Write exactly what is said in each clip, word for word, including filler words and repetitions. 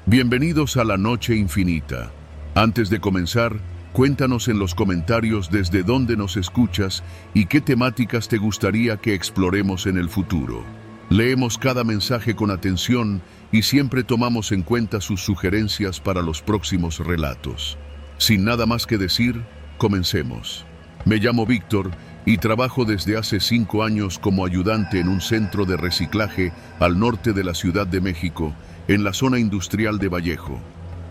Bienvenidos a la Noche Infinita. Antes de comenzar, cuéntanos en los comentarios desde dónde nos escuchas y qué temáticas te gustaría que exploremos en el futuro. Leemos cada mensaje con atención y siempre tomamos en cuenta sus sugerencias para los próximos relatos. Sin nada más que decir, comencemos. Me llamo Víctor y trabajo desde hace cinco años como ayudante en un centro de reciclaje al norte de la Ciudad de México, en la zona industrial de Vallejo.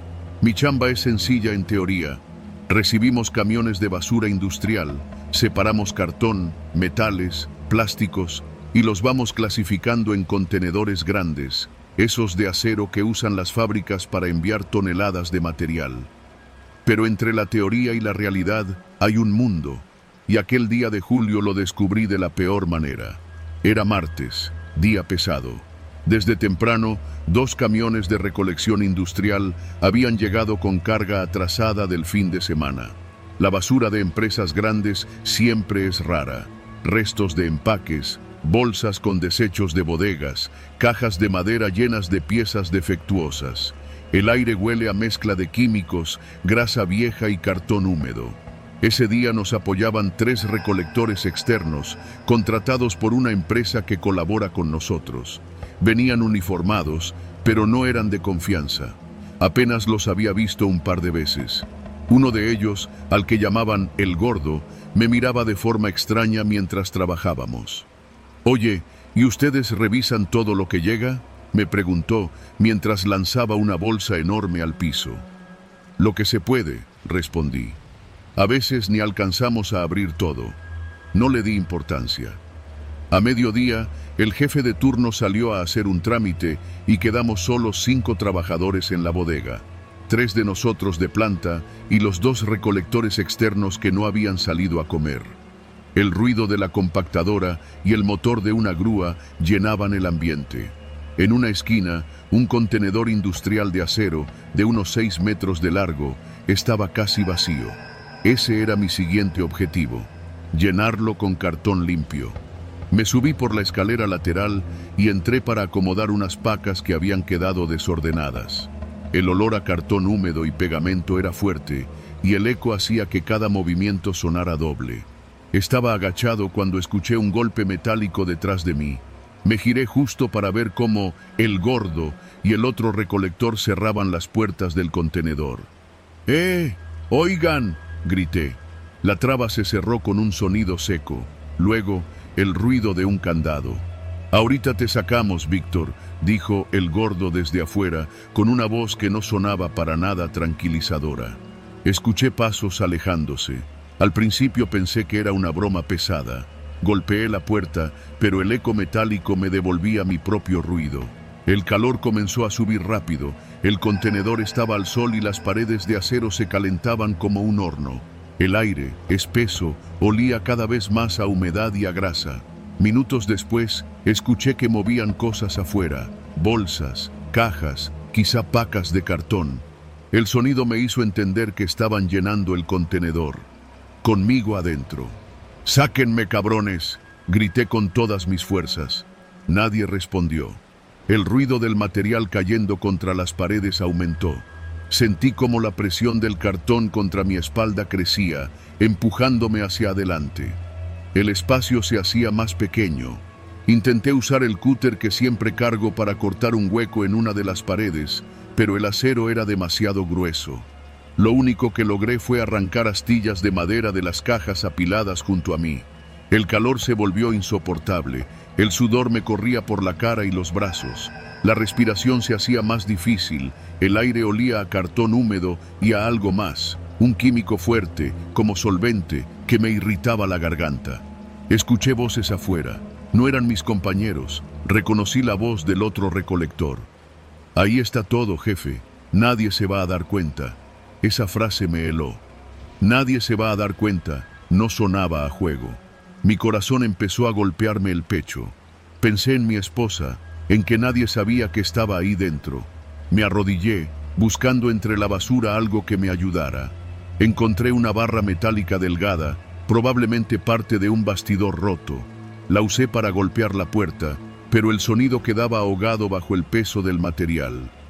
Mi chamba es sencilla en teoría. Recibimos camiones de basura industrial, separamos cartón, metales, plásticos y los vamos clasificando en contenedores grandes, esos de acero que usan las fábricas para enviar toneladas de material. Pero entre la teoría y la realidad hay un mundo, y aquel día de julio lo descubrí de la peor manera. Era martes, día pesado. Desde temprano, dos camiones de recolección industrial habían llegado con carga atrasada del fin de semana. La basura de empresas grandes siempre es rara. Restos de empaques, bolsas con desechos de bodegas, cajas de madera llenas de piezas defectuosas. El aire huele a mezcla de químicos, grasa vieja y cartón húmedo. Ese día nos apoyaban tres recolectores externos, contratados por una empresa que colabora con nosotros. Venían uniformados, pero no eran de confianza. Apenas los había visto un par de veces. Uno de ellos, al que llamaban el Gordo, me miraba de forma extraña mientras trabajábamos. «Oye, ¿y ustedes revisan todo lo que llega?», me preguntó mientras lanzaba una bolsa enorme al piso. «Lo que se puede», respondí. «A veces ni alcanzamos a abrir todo». No le di importancia. A mediodía, el jefe de turno salió a hacer un trámite y quedamos solo cinco trabajadores en la bodega. Tres de nosotros de planta y los dos recolectores externos que no habían salido a comer. El ruido de la compactadora y el motor de una grúa llenaban el ambiente. En una esquina, un contenedor industrial de acero de unos seis metros de largo estaba casi vacío. Ese era mi siguiente objetivo, llenarlo con cartón limpio. Me subí por la escalera lateral y entré para acomodar unas pacas que habían quedado desordenadas. El olor a cartón húmedo y pegamento era fuerte y el eco hacía que cada movimiento sonara doble. Estaba agachado cuando escuché un golpe metálico detrás de mí. Me giré justo para ver cómo el Gordo y el otro recolector cerraban las puertas del contenedor. ¡Eh! ¡Oigan!, grité. La traba se cerró con un sonido seco. Luego, el ruido de un candado. «Ahorita te sacamos, Víctor», dijo el Gordo desde afuera, con una voz que no sonaba para nada tranquilizadora. Escuché pasos alejándose. Al principio pensé que era una broma pesada. Golpeé la puerta, pero el eco metálico me devolvía mi propio ruido. El calor comenzó a subir rápido. El contenedor estaba al sol y las paredes de acero se calentaban como un horno. El aire, espeso, olía cada vez más a humedad y a grasa. Minutos después, escuché que movían cosas afuera, bolsas, cajas, quizá pacas de cartón. El sonido me hizo entender que estaban llenando el contenedor. Conmigo adentro. «¡Sáquenme, cabrones!», grité con todas mis fuerzas. Nadie respondió. El ruido del material cayendo contra las paredes aumentó. Sentí como la presión del cartón contra mi espalda crecía, empujándome hacia adelante. El espacio se hacía más pequeño. Intenté usar el cúter que siempre cargo para cortar un hueco en una de las paredes, pero el acero era demasiado grueso. Lo único que logré fue arrancar astillas de madera de las cajas apiladas junto a mí. El calor se volvió insoportable. El sudor me corría por la cara y los brazos. La respiración se hacía más difícil. El aire olía a cartón húmedo y a algo más, un químico fuerte, como solvente, que me irritaba la garganta. Escuché voces afuera. No eran mis compañeros. Reconocí la voz del otro recolector. «Ahí está todo, jefe. Nadie se va a dar cuenta». Esa frase me heló. «Nadie se va a dar cuenta» no sonaba a juego. Mi corazón empezó a golpearme el pecho. Pensé en mi esposa, en que nadie sabía que estaba ahí dentro. Me arrodillé, buscando entre la basura algo que me ayudara. Encontré una barra metálica delgada, probablemente parte de un bastidor roto. La usé para golpear la puerta, pero el sonido quedaba ahogado bajo el peso del material.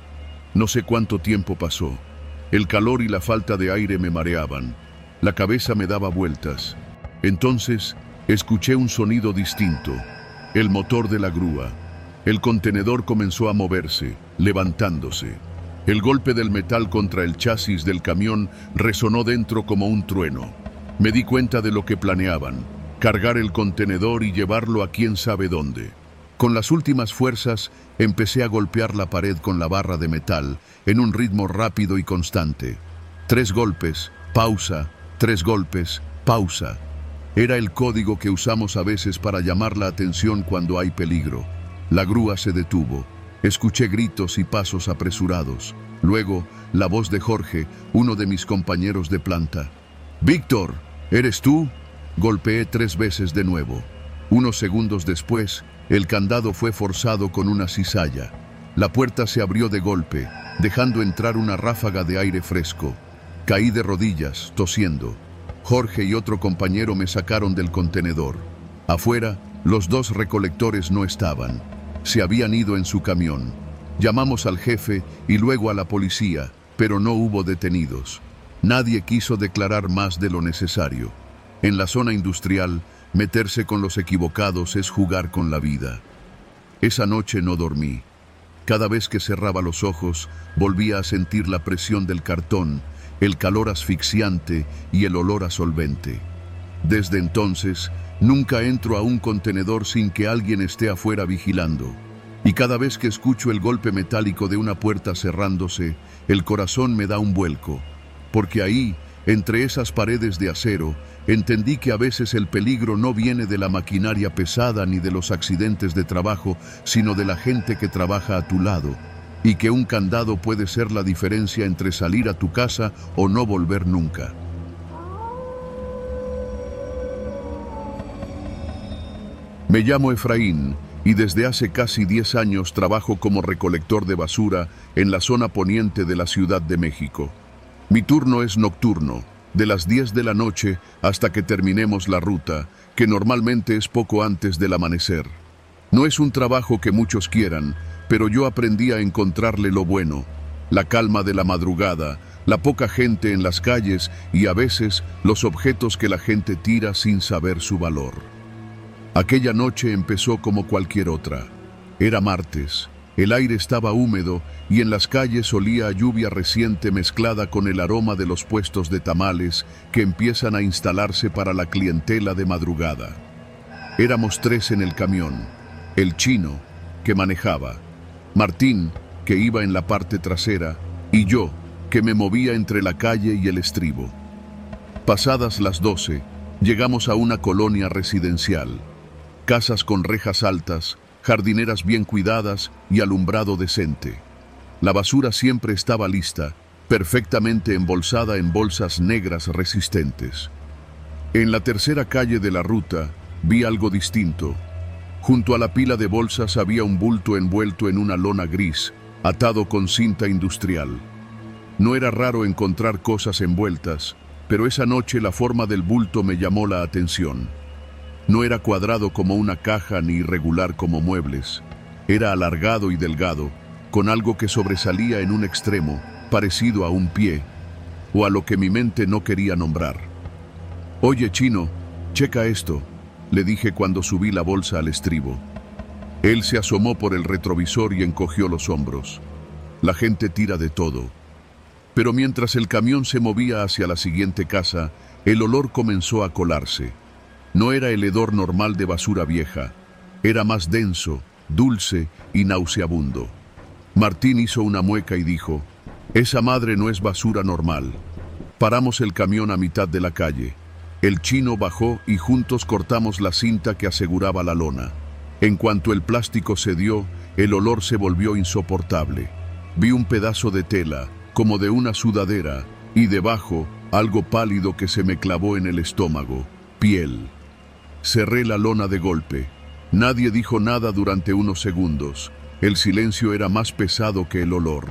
No sé cuánto tiempo pasó. El calor y la falta de aire me mareaban. La cabeza me daba vueltas. Entonces, escuché un sonido distinto. El motor de la grúa. El contenedor comenzó a moverse, levantándose. El golpe del metal contra el chasis del camión resonó dentro como un trueno. Me di cuenta de lo que planeaban: cargar el contenedor y llevarlo a quién sabe dónde. Con las últimas fuerzas, empecé a golpear la pared con la barra de metal, en un ritmo rápido y constante. Tres golpes, pausa, tres golpes, pausa. Era el código que usamos a veces para llamar la atención cuando hay peligro. La grúa se detuvo. Escuché gritos y pasos apresurados. Luego, la voz de Jorge, uno de mis compañeros de planta. «Víctor, ¿eres tú?». Golpeé tres veces de nuevo. Unos segundos después, el candado fue forzado con una cizalla. La puerta se abrió de golpe, dejando entrar una ráfaga de aire fresco. Caí de rodillas, tosiendo. Jorge y otro compañero me sacaron del contenedor. Afuera, los dos recolectores no estaban. Se habían ido en su camión. Llamamos al jefe y luego a la policía, pero no hubo detenidos. Nadie quiso declarar más de lo necesario. En la zona industrial, meterse con los equivocados es jugar con la vida. Esa noche no dormí. Cada vez que cerraba los ojos, volvía a sentir la presión del cartón, el calor asfixiante y el olor a solvente. Desde entonces, nunca entro a un contenedor sin que alguien esté afuera vigilando. Y cada vez que escucho el golpe metálico de una puerta cerrándose, el corazón me da un vuelco. Porque ahí, entre esas paredes de acero, entendí que a veces el peligro no viene de la maquinaria pesada ni de los accidentes de trabajo, sino de la gente que trabaja a tu lado, y que un candado puede ser la diferencia entre salir a tu casa o no volver nunca. Me llamo Efraín y desde hace casi diez años trabajo como recolector de basura en la zona poniente de la Ciudad de México. Mi turno es nocturno, de las diez de la noche hasta que terminemos la ruta, que normalmente es poco antes del amanecer. No es un trabajo que muchos quieran, pero yo aprendí a encontrarle lo bueno: la calma de la madrugada, la poca gente en las calles y a veces los objetos que la gente tira sin saber su valor. Aquella noche empezó como cualquier otra. Era martes. El aire estaba húmedo y en las calles olía a lluvia reciente mezclada con el aroma de los puestos de tamales que empiezan a instalarse para la clientela de madrugada. Éramos tres en el camión: el chino, que manejaba, Martín, que iba en la parte trasera, y yo, que me movía entre la calle y el estribo. Pasadas las doce, llegamos a una colonia residencial. Casas con rejas altas, jardineras bien cuidadas y alumbrado decente. La basura siempre estaba lista, perfectamente embolsada en bolsas negras resistentes. En la tercera calle de la ruta vi algo distinto. Junto a la pila de bolsas había un bulto envuelto en una lona gris, atado con cinta industrial. No era raro encontrar cosas envueltas, pero esa noche la forma del bulto me llamó la atención. No era cuadrado como una caja ni irregular como muebles. Era alargado y delgado, con algo que sobresalía en un extremo, parecido a un pie, o a lo que mi mente no quería nombrar. «Oye, chino, checa esto», le dije cuando subí la bolsa al estribo. Él se asomó por el retrovisor y encogió los hombros. La gente tira de todo. Pero mientras el camión se movía hacia la siguiente casa, el olor comenzó a colarse. No era el hedor normal de basura vieja. Era más denso, dulce y nauseabundo. Martín hizo una mueca y dijo: «Esa madre no es basura normal». Paramos el camión a mitad de la calle. El chino bajó y juntos cortamos la cinta que aseguraba la lona. En cuanto el plástico cedió, el olor se volvió insoportable. Vi un pedazo de tela, como de una sudadera, y debajo, algo pálido que se me clavó en el estómago: piel. Cerré la lona de golpe. Nadie dijo nada durante unos segundos. El silencio era más pesado que el olor.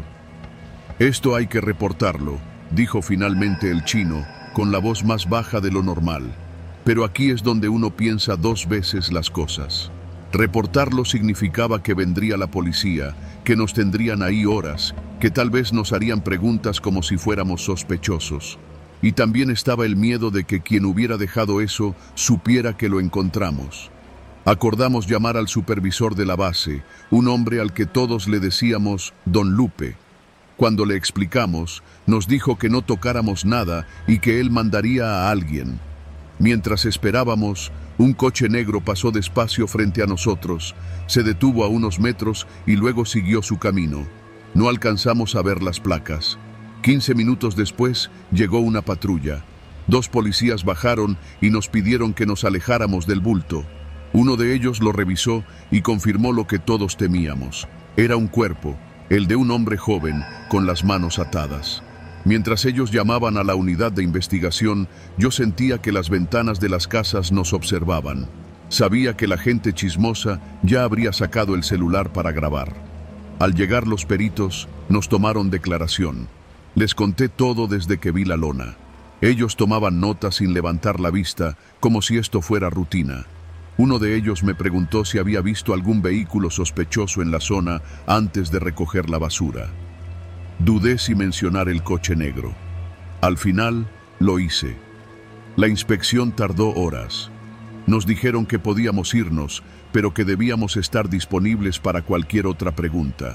«Esto hay que reportarlo», dijo finalmente el chino, con la voz más baja de lo normal. «Pero aquí es donde uno piensa dos veces las cosas». Reportarlo significaba que vendría la policía, que nos tendrían ahí horas, que tal vez nos harían preguntas como si fuéramos sospechosos. Y también estaba el miedo de que quien hubiera dejado eso supiera que lo encontramos. Acordamos llamar al supervisor de la base, un hombre al que todos le decíamos Don Lupe. Cuando le explicamos, nos dijo que no tocáramos nada y que él mandaría a alguien. Mientras esperábamos, un coche negro pasó despacio frente a nosotros, se detuvo a unos metros y luego siguió su camino. No alcanzamos a ver las placas. Quince minutos después llegó una patrulla. Dos policías bajaron y nos pidieron que nos alejáramos del bulto. Uno de ellos lo revisó y confirmó lo que todos temíamos. Era un cuerpo, el de un hombre joven, con las manos atadas. Mientras ellos llamaban a la unidad de investigación, yo sentía que las ventanas de las casas nos observaban. Sabía que la gente chismosa ya habría sacado el celular para grabar. Al llegar los peritos, nos tomaron declaración. Les conté todo desde que vi la lona. Ellos tomaban nota sin levantar la vista, como si esto fuera rutina. Uno de ellos me preguntó si había visto algún vehículo sospechoso en la zona antes de recoger la basura. Dudé si mencionar el coche negro. Al final, lo hice. La inspección tardó horas. Nos dijeron que podíamos irnos, pero que debíamos estar disponibles para cualquier otra pregunta.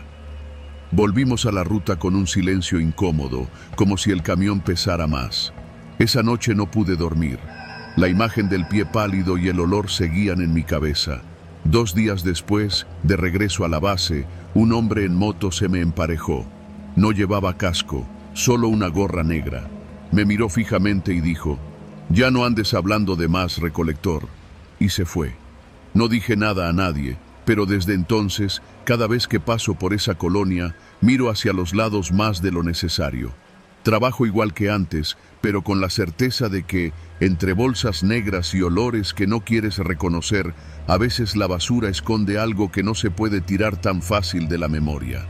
Volvimos a la ruta con un silencio incómodo, como si el camión pesara más. Esa noche no pude dormir. La imagen del pie pálido y el olor seguían en mi cabeza. Dos días después, de regreso a la base, un hombre en moto se me emparejó. No llevaba casco, solo una gorra negra. Me miró fijamente y dijo: «Ya no andes hablando de más, recolector». Y se fue. No dije nada a nadie, pero desde entonces, cada vez que paso por esa colonia, miro hacia los lados más de lo necesario. Trabajo igual que antes, pero con la certeza de que, entre bolsas negras y olores que no quieres reconocer, a veces la basura esconde algo que no se puede tirar tan fácil de la memoria.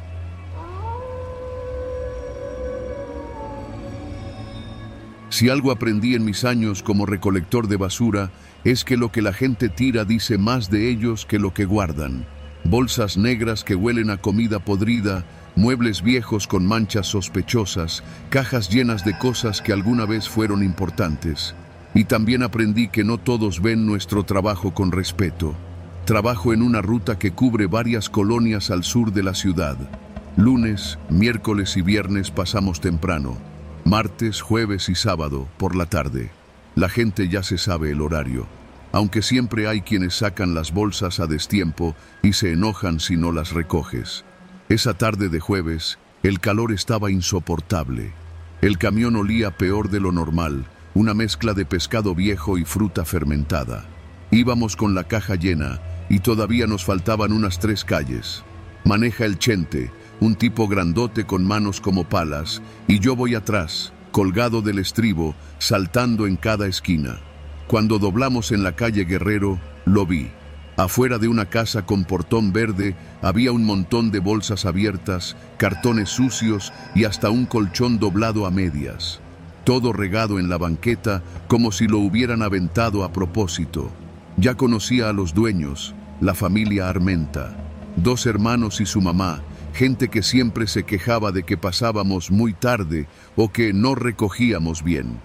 Si algo aprendí en mis años como recolector de basura, es que lo que la gente tira dice más de ellos que lo que guardan. Bolsas negras que huelen a comida podrida, muebles viejos con manchas sospechosas, cajas llenas de cosas que alguna vez fueron importantes. Y también aprendí que no todos ven nuestro trabajo con respeto. Trabajo en una ruta que cubre varias colonias al sur de la ciudad. Lunes, miércoles y viernes pasamos temprano. Martes, jueves y sábado, por la tarde. La gente ya se sabe el horario, aunque siempre hay quienes sacan las bolsas a destiempo y se enojan si no las recoges. Esa tarde de jueves, el calor estaba insoportable. El camión olía peor de lo normal, una mezcla de pescado viejo y fruta fermentada. Íbamos con la caja llena y todavía nos faltaban unas tres calles. Maneja el Chente, un tipo grandote con manos como palas, y yo voy atrás, colgado del estribo, saltando en cada esquina. Cuando doblamos en la calle Guerrero, lo vi. Afuera de una casa con portón verde había un montón de bolsas abiertas, cartones sucios y hasta un colchón doblado a medias. Todo regado en la banqueta como si lo hubieran aventado a propósito. Ya conocía a los dueños, la familia Armenta, dos hermanos y su mamá, gente que siempre se quejaba de que pasábamos muy tarde o que no recogíamos bien.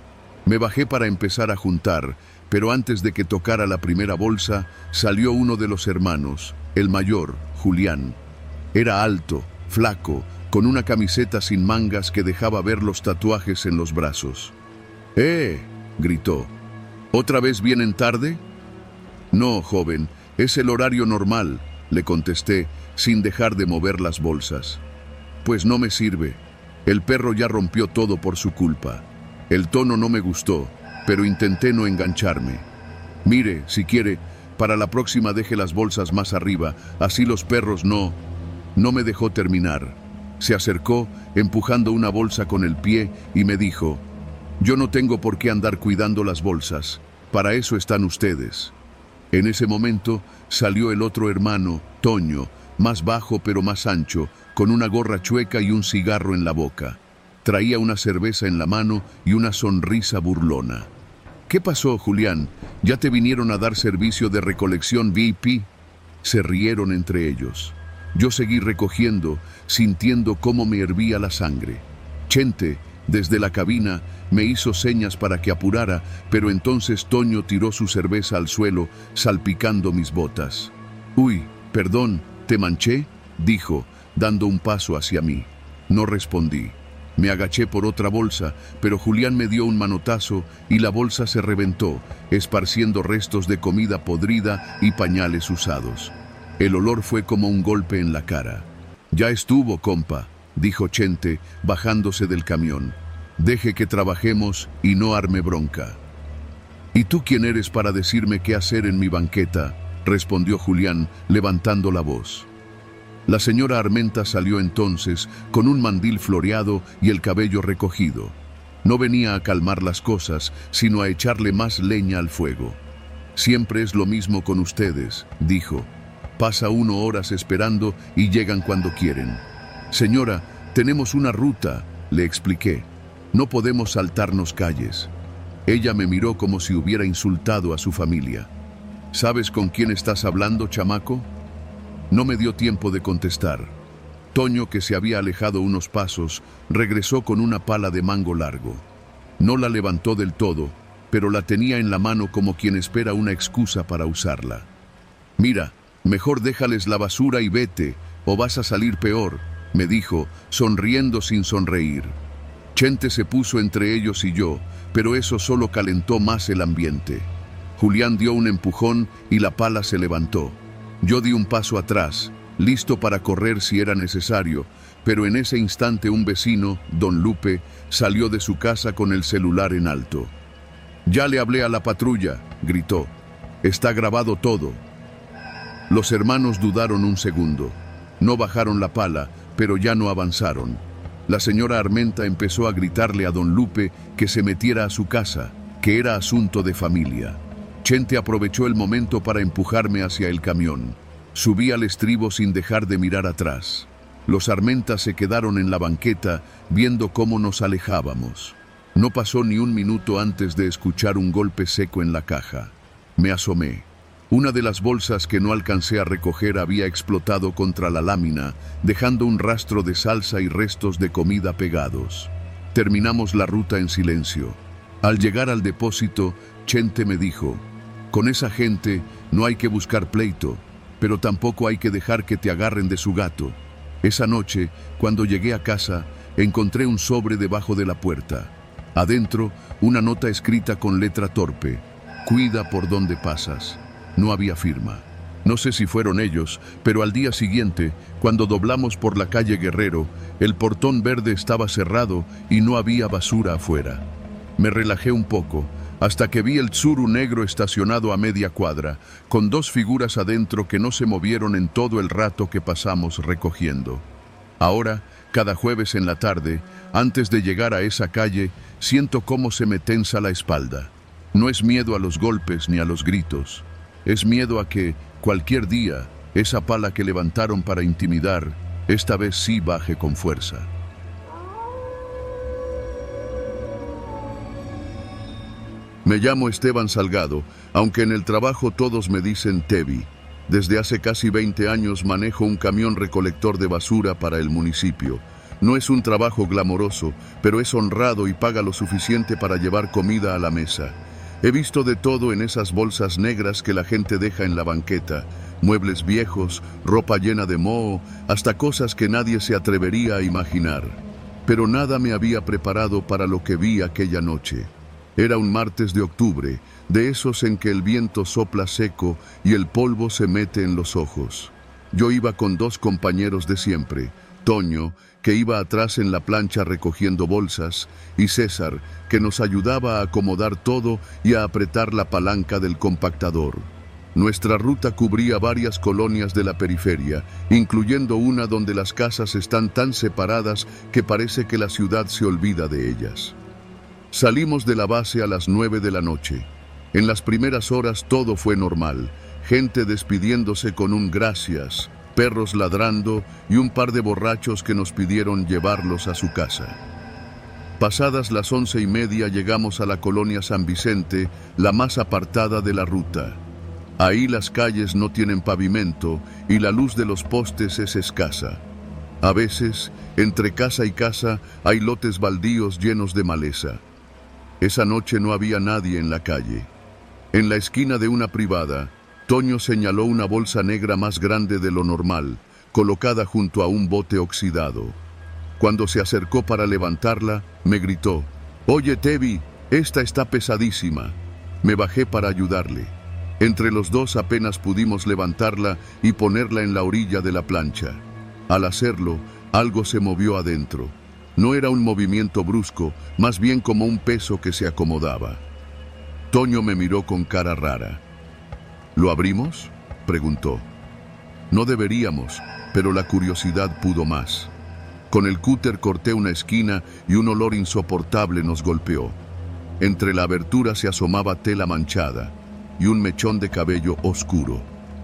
Me bajé para empezar a juntar, pero antes de que tocara la primera bolsa, salió uno de los hermanos, el mayor, Julián. Era alto, flaco, con una camiseta sin mangas que dejaba ver los tatuajes en los brazos. «¡Eh!», gritó. «¿Otra vez vienen tarde?». «No, joven, es el horario normal», le contesté, sin dejar de mover las bolsas. «Pues no me sirve. El perro ya rompió todo por su culpa». El tono no me gustó, pero intenté no engancharme. «Mire, si quiere, para la próxima deje las bolsas más arriba, así los perros no...». No me dejó terminar. Se acercó, empujando una bolsa con el pie, y me dijo: «Yo no tengo por qué andar cuidando las bolsas. Para eso están ustedes». En ese momento salió el otro hermano, Toño, más bajo pero más ancho, con una gorra chueca y un cigarro en la boca. Traía una cerveza en la mano y una sonrisa burlona. «¿Qué pasó, Julián? ¿Ya te vinieron a dar servicio de recolección V I P?» Se rieron entre ellos. Yo seguí recogiendo, sintiendo cómo me hervía la sangre. Chente, desde la cabina, me hizo señas para que apurara, pero entonces Toño tiró su cerveza al suelo, salpicando mis botas. «Uy, perdón, ¿te manché?», dijo, dando un paso hacia mí. No respondí. Me agaché por otra bolsa, pero Julián me dio un manotazo y la bolsa se reventó, esparciendo restos de comida podrida y pañales usados. El olor fue como un golpe en la cara. «Ya estuvo, compa», dijo Chente, bajándose del camión. «Deje que trabajemos y no arme bronca». «¿Y tú quién eres para decirme qué hacer en mi banqueta?», respondió Julián, levantando la voz. La señora Armenta salió entonces con un mandil floreado y el cabello recogido. No venía a calmar las cosas, sino a echarle más leña al fuego. «Siempre es lo mismo con ustedes», dijo. «Pasa uno horas esperando y llegan cuando quieren». «Señora, tenemos una ruta», le expliqué. «No podemos saltarnos calles». Ella me miró como si hubiera insultado a su familia. «¿Sabes con quién estás hablando, chamaco?». No me dio tiempo de contestar. Toño, que se había alejado unos pasos, regresó con una pala de mango largo. No la levantó del todo, pero la tenía en la mano como quien espera una excusa para usarla. «Mira, mejor déjales la basura y vete, o vas a salir peor», me dijo, sonriendo sin sonreír. Chente se puso entre ellos y yo, pero eso solo calentó más el ambiente. Julián dio un empujón y la pala se levantó. Yo di un paso atrás, listo para correr si era necesario, pero en ese instante un vecino, don Lupe, salió de su casa con el celular en alto. «Ya le hablé a la patrulla», gritó. «Está grabado todo». Los hermanos dudaron un segundo. No bajaron la pala, pero ya no avanzaron. La señora Armenta empezó a gritarle a don Lupe que se metiera a su casa, que era asunto de familia. Chente aprovechó el momento para empujarme hacia el camión. Subí al estribo sin dejar de mirar atrás. Los Armentas se quedaron en la banqueta viendo cómo nos alejábamos. No pasó ni un minuto antes de escuchar un golpe seco en la caja. Me asomé. Una de las bolsas que no alcancé a recoger había explotado contra la lámina, dejando un rastro de salsa y restos de comida pegados. Terminamos la ruta en silencio. Al llegar al depósito, Chente me dijo: «Con esa gente no hay que buscar pleito, pero tampoco hay que dejar que te agarren de su gato». Esa noche, cuando llegué a casa, encontré un sobre debajo de la puerta. Adentro, una nota escrita con letra torpe: «Cuida por donde pasas». No había firma. No sé si fueron ellos, pero al día siguiente, cuando doblamos por la calle Guerrero, el portón verde estaba cerrado y no había basura afuera. Me relajé un poco, hasta que vi el Tsuru negro estacionado a media cuadra, con dos figuras adentro que no se movieron en todo el rato que pasamos recogiendo. Ahora, cada jueves en la tarde, antes de llegar a esa calle, siento cómo se me tensa la espalda. No es miedo a los golpes ni a los gritos. Es miedo a que, cualquier día, esa pala que levantaron para intimidar, esta vez sí baje con fuerza. Me llamo Esteban Salgado, aunque en el trabajo todos me dicen Tevi. Desde hace casi veinte años manejo un camión recolector de basura para el municipio. No es un trabajo glamoroso, pero es honrado y paga lo suficiente para llevar comida a la mesa. He visto de todo en esas bolsas negras que la gente deja en la banqueta. Muebles viejos, ropa llena de moho, hasta cosas que nadie se atrevería a imaginar. Pero nada me había preparado para lo que vi aquella noche. Era un martes de octubre, de esos en que el viento sopla seco y el polvo se mete en los ojos. Yo iba con dos compañeros de siempre, Toño, que iba atrás en la plancha recogiendo bolsas, y César, que nos ayudaba a acomodar todo y a apretar la palanca del compactador. Nuestra ruta cubría varias colonias de la periferia, incluyendo una donde las casas están tan separadas que parece que la ciudad se olvida de ellas. Salimos de la base a las nueve de la noche. En las primeras horas todo fue normal, gente despidiéndose con un gracias, perros ladrando y un par de borrachos que nos pidieron llevarlos a su casa. Pasadas las once y media llegamos a la colonia San Vicente, la más apartada de la ruta. Ahí las calles no tienen pavimento y la luz de los postes es escasa. A veces, entre casa y casa, hay lotes baldíos llenos de maleza. Esa noche no había nadie en la calle. En la esquina de una privada, Toño señaló una bolsa negra más grande de lo normal, colocada junto a un bote oxidado. Cuando se acercó para levantarla, me gritó: «Oye, Tevi, esta está pesadísima». Me bajé para ayudarle. Entre los dos apenas pudimos levantarla y ponerla en la orilla de la plancha. Al hacerlo, algo se movió adentro. No era un movimiento brusco, más bien como un peso que se acomodaba. Toño me miró con cara rara. «¿Lo abrimos?», preguntó. No deberíamos, pero la curiosidad pudo más. Con el cúter corté una esquina y un olor insoportable nos golpeó. Entre la abertura se asomaba tela manchada y un mechón de cabello oscuro.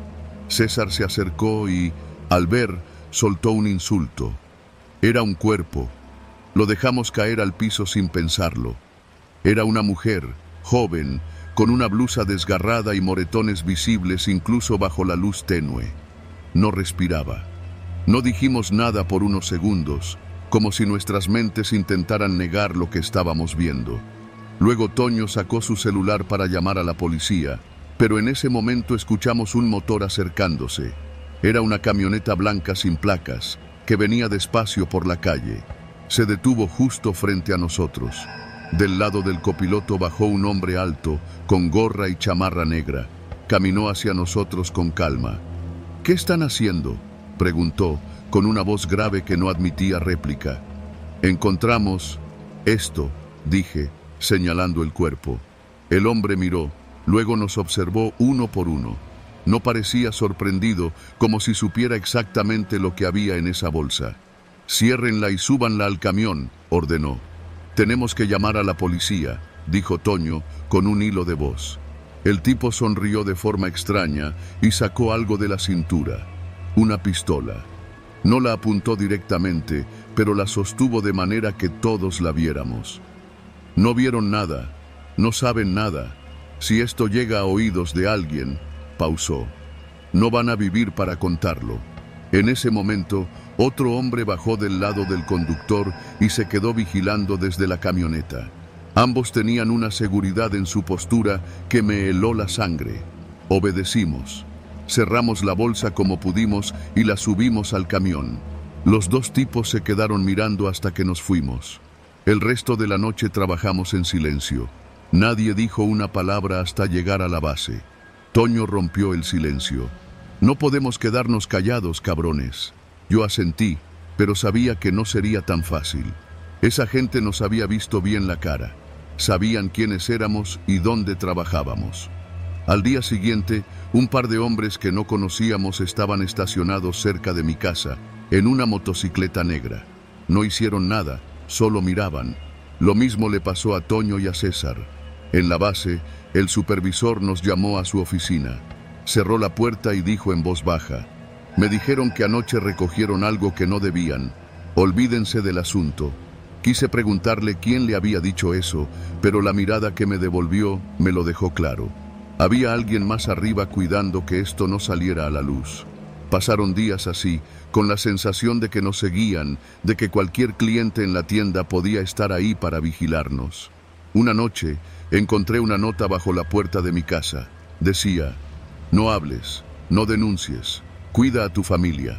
César se acercó y, al ver, soltó un insulto. Era un cuerpo. Lo dejamos caer al piso sin pensarlo. Era una mujer, joven, con una blusa desgarrada y moretones visibles incluso bajo la luz tenue. No respiraba. No dijimos nada por unos segundos, como si nuestras mentes intentaran negar lo que estábamos viendo. Luego Toño sacó su celular para llamar a la policía, pero en ese momento escuchamos un motor acercándose. Era una camioneta blanca sin placas, que venía despacio por la calle. Se detuvo justo frente a nosotros. Del lado del copiloto bajó un hombre alto, con gorra y chamarra negra. Caminó hacia nosotros con calma. «¿Qué están haciendo?», preguntó, con una voz grave que no admitía réplica. «Encontramos esto», dije, señalando el cuerpo. El hombre miró, luego nos observó uno por uno. No parecía sorprendido, como si supiera exactamente lo que había en esa bolsa. «Ciérrenla y súbanla al camión», ordenó. «Tenemos que llamar a la policía», dijo Toño, con un hilo de voz. El tipo sonrió de forma extraña y sacó algo de la cintura. Una pistola. No la apuntó directamente, pero la sostuvo de manera que todos la viéramos. «No vieron nada, no saben nada. Si esto llega a oídos de alguien», pausó, «no van a vivir para contarlo». En ese momento, otro hombre bajó del lado del conductor y se quedó vigilando desde la camioneta. Ambos tenían una seguridad en su postura que me heló la sangre. Obedecimos. Cerramos la bolsa como pudimos y la subimos al camión. Los dos tipos se quedaron mirando hasta que nos fuimos. El resto de la noche trabajamos en silencio. Nadie dijo una palabra hasta llegar a la base. Toño rompió el silencio. «No podemos quedarnos callados, cabrones». Yo asentí, pero sabía que no sería tan fácil. Esa gente nos había visto bien la cara. Sabían quiénes éramos y dónde trabajábamos. Al día siguiente, un par de hombres que no conocíamos estaban estacionados cerca de mi casa, en una motocicleta negra. No hicieron nada, solo miraban. Lo mismo le pasó a Toño y a César. En la base, el supervisor nos llamó a su oficina. Cerró la puerta y dijo en voz baja: «Me dijeron que anoche recogieron algo que no debían. Olvídense del asunto». Quise preguntarle quién le había dicho eso, pero la mirada que me devolvió me lo dejó claro. Había alguien más arriba cuidando que esto no saliera a la luz. Pasaron días así, con la sensación de que nos seguían, de que cualquier cliente en la tienda podía estar ahí para vigilarnos. Una noche, encontré una nota bajo la puerta de mi casa. Decía: «No hables, no denuncies, cuida a tu familia».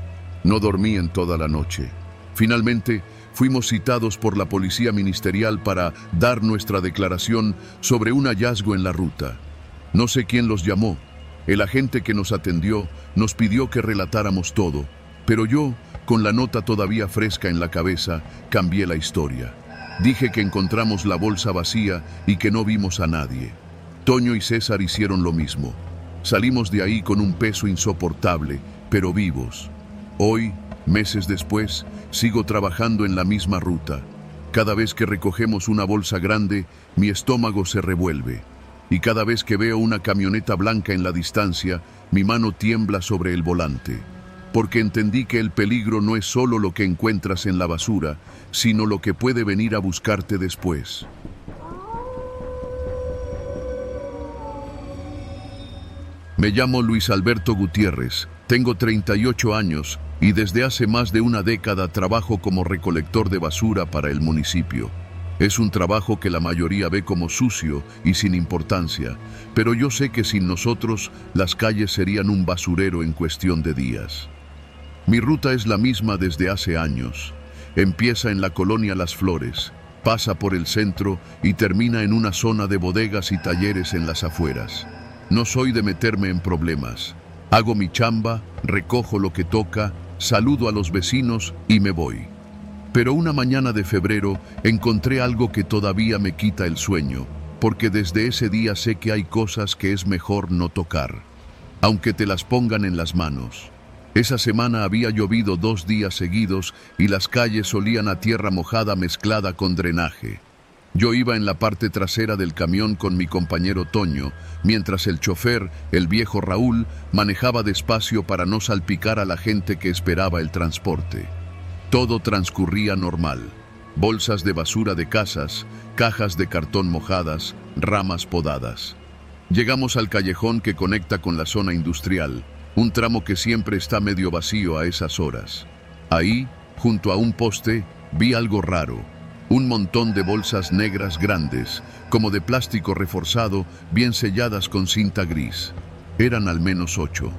No dormí en toda la noche. Finalmente, fuimos citados por la policía ministerial para dar nuestra declaración sobre un hallazgo en la ruta. No sé quién los llamó. El agente que nos atendió nos pidió que relatáramos todo, pero yo, con la nota todavía fresca en la cabeza, cambié la historia. Dije que encontramos la bolsa vacía y que no vimos a nadie. Toño y César hicieron lo mismo. Salimos de ahí con un peso insoportable, pero vivos. Hoy, meses después, sigo trabajando en la misma ruta. Cada vez que recogemos una bolsa grande, mi estómago se revuelve. Y cada vez que veo una camioneta blanca en la distancia, mi mano tiembla sobre el volante. Porque entendí que el peligro no es solo lo que encuentras en la basura, sino lo que puede venir a buscarte después. Me llamo Luis Alberto Gutiérrez, tengo treinta y ocho años y desde hace más de una década trabajo como recolector de basura para el municipio. Es un trabajo que la mayoría ve como sucio y sin importancia, pero yo sé que sin nosotros las calles serían un basurero en cuestión de días. Mi ruta es la misma desde hace años. Empieza en la colonia Las Flores, pasa por el centro y termina en una zona de bodegas y talleres en las afueras. No soy de meterme en problemas. Hago mi chamba, recojo lo que toca, saludo a los vecinos y me voy. Pero una mañana de febrero encontré algo que todavía me quita el sueño, porque desde ese día sé que hay cosas que es mejor no tocar, aunque te las pongan en las manos. Esa semana había llovido dos días seguidos y las calles olían a tierra mojada mezclada con drenaje. Yo iba en la parte trasera del camión con mi compañero Toño, mientras el chofer, el viejo Raúl, manejaba despacio para no salpicar a la gente que esperaba el transporte. Todo transcurría normal. Bolsas de basura de casas, cajas de cartón mojadas, ramas podadas. Llegamos al callejón que conecta con la zona industrial, un tramo que siempre está medio vacío a esas horas. Ahí, junto a un poste, vi algo raro. Un montón de bolsas negras grandes, como de plástico reforzado, bien selladas con cinta gris. Eran al menos ocho.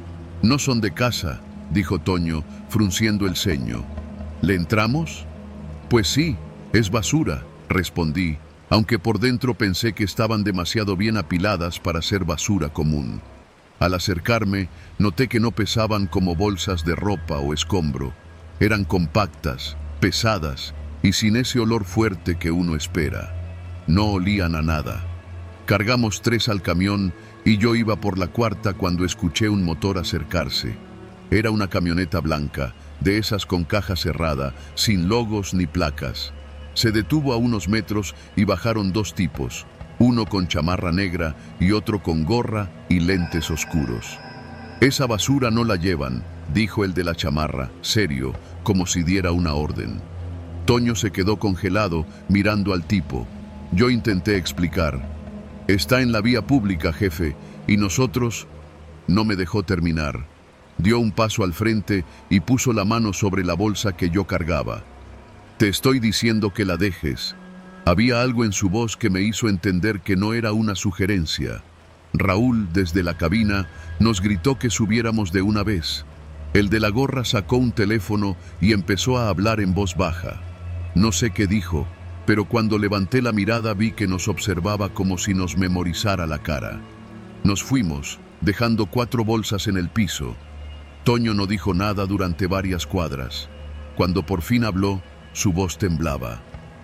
«No son de casa», dijo Toño, frunciendo el ceño. «¿Le entramos?» «Pues sí, es basura», respondí, aunque por dentro pensé que estaban demasiado bien apiladas para ser basura común. Al acercarme, noté que no pesaban como bolsas de ropa o escombro. Eran compactas, pesadas y sin ese olor fuerte que uno espera. No olían a nada. Cargamos tres al camión y yo iba por la cuarta cuando escuché un motor acercarse. Era una camioneta blanca, de esas con caja cerrada, sin logos ni placas. Se detuvo a unos metros y bajaron dos tipos, uno con chamarra negra y otro con gorra y lentes oscuros. «Esa basura no la llevan», dijo el de la chamarra, serio, como si diera una orden. Toño se quedó congelado, mirando al tipo. Yo intenté explicar. «Está en la vía pública, jefe, y nosotros...» No me dejó terminar. Dio un paso al frente y puso la mano sobre la bolsa que yo cargaba. «Te estoy diciendo que la dejes». Había algo en su voz que me hizo entender que no era una sugerencia. Raúl, desde la cabina, nos gritó que subiéramos de una vez. El de la gorra sacó un teléfono y empezó a hablar en voz baja. No sé qué dijo, pero cuando levanté la mirada vi que nos observaba como si nos memorizara la cara. Nos fuimos, dejando cuatro bolsas en el piso. Toño no dijo nada durante varias cuadras. Cuando por fin habló, su voz temblaba.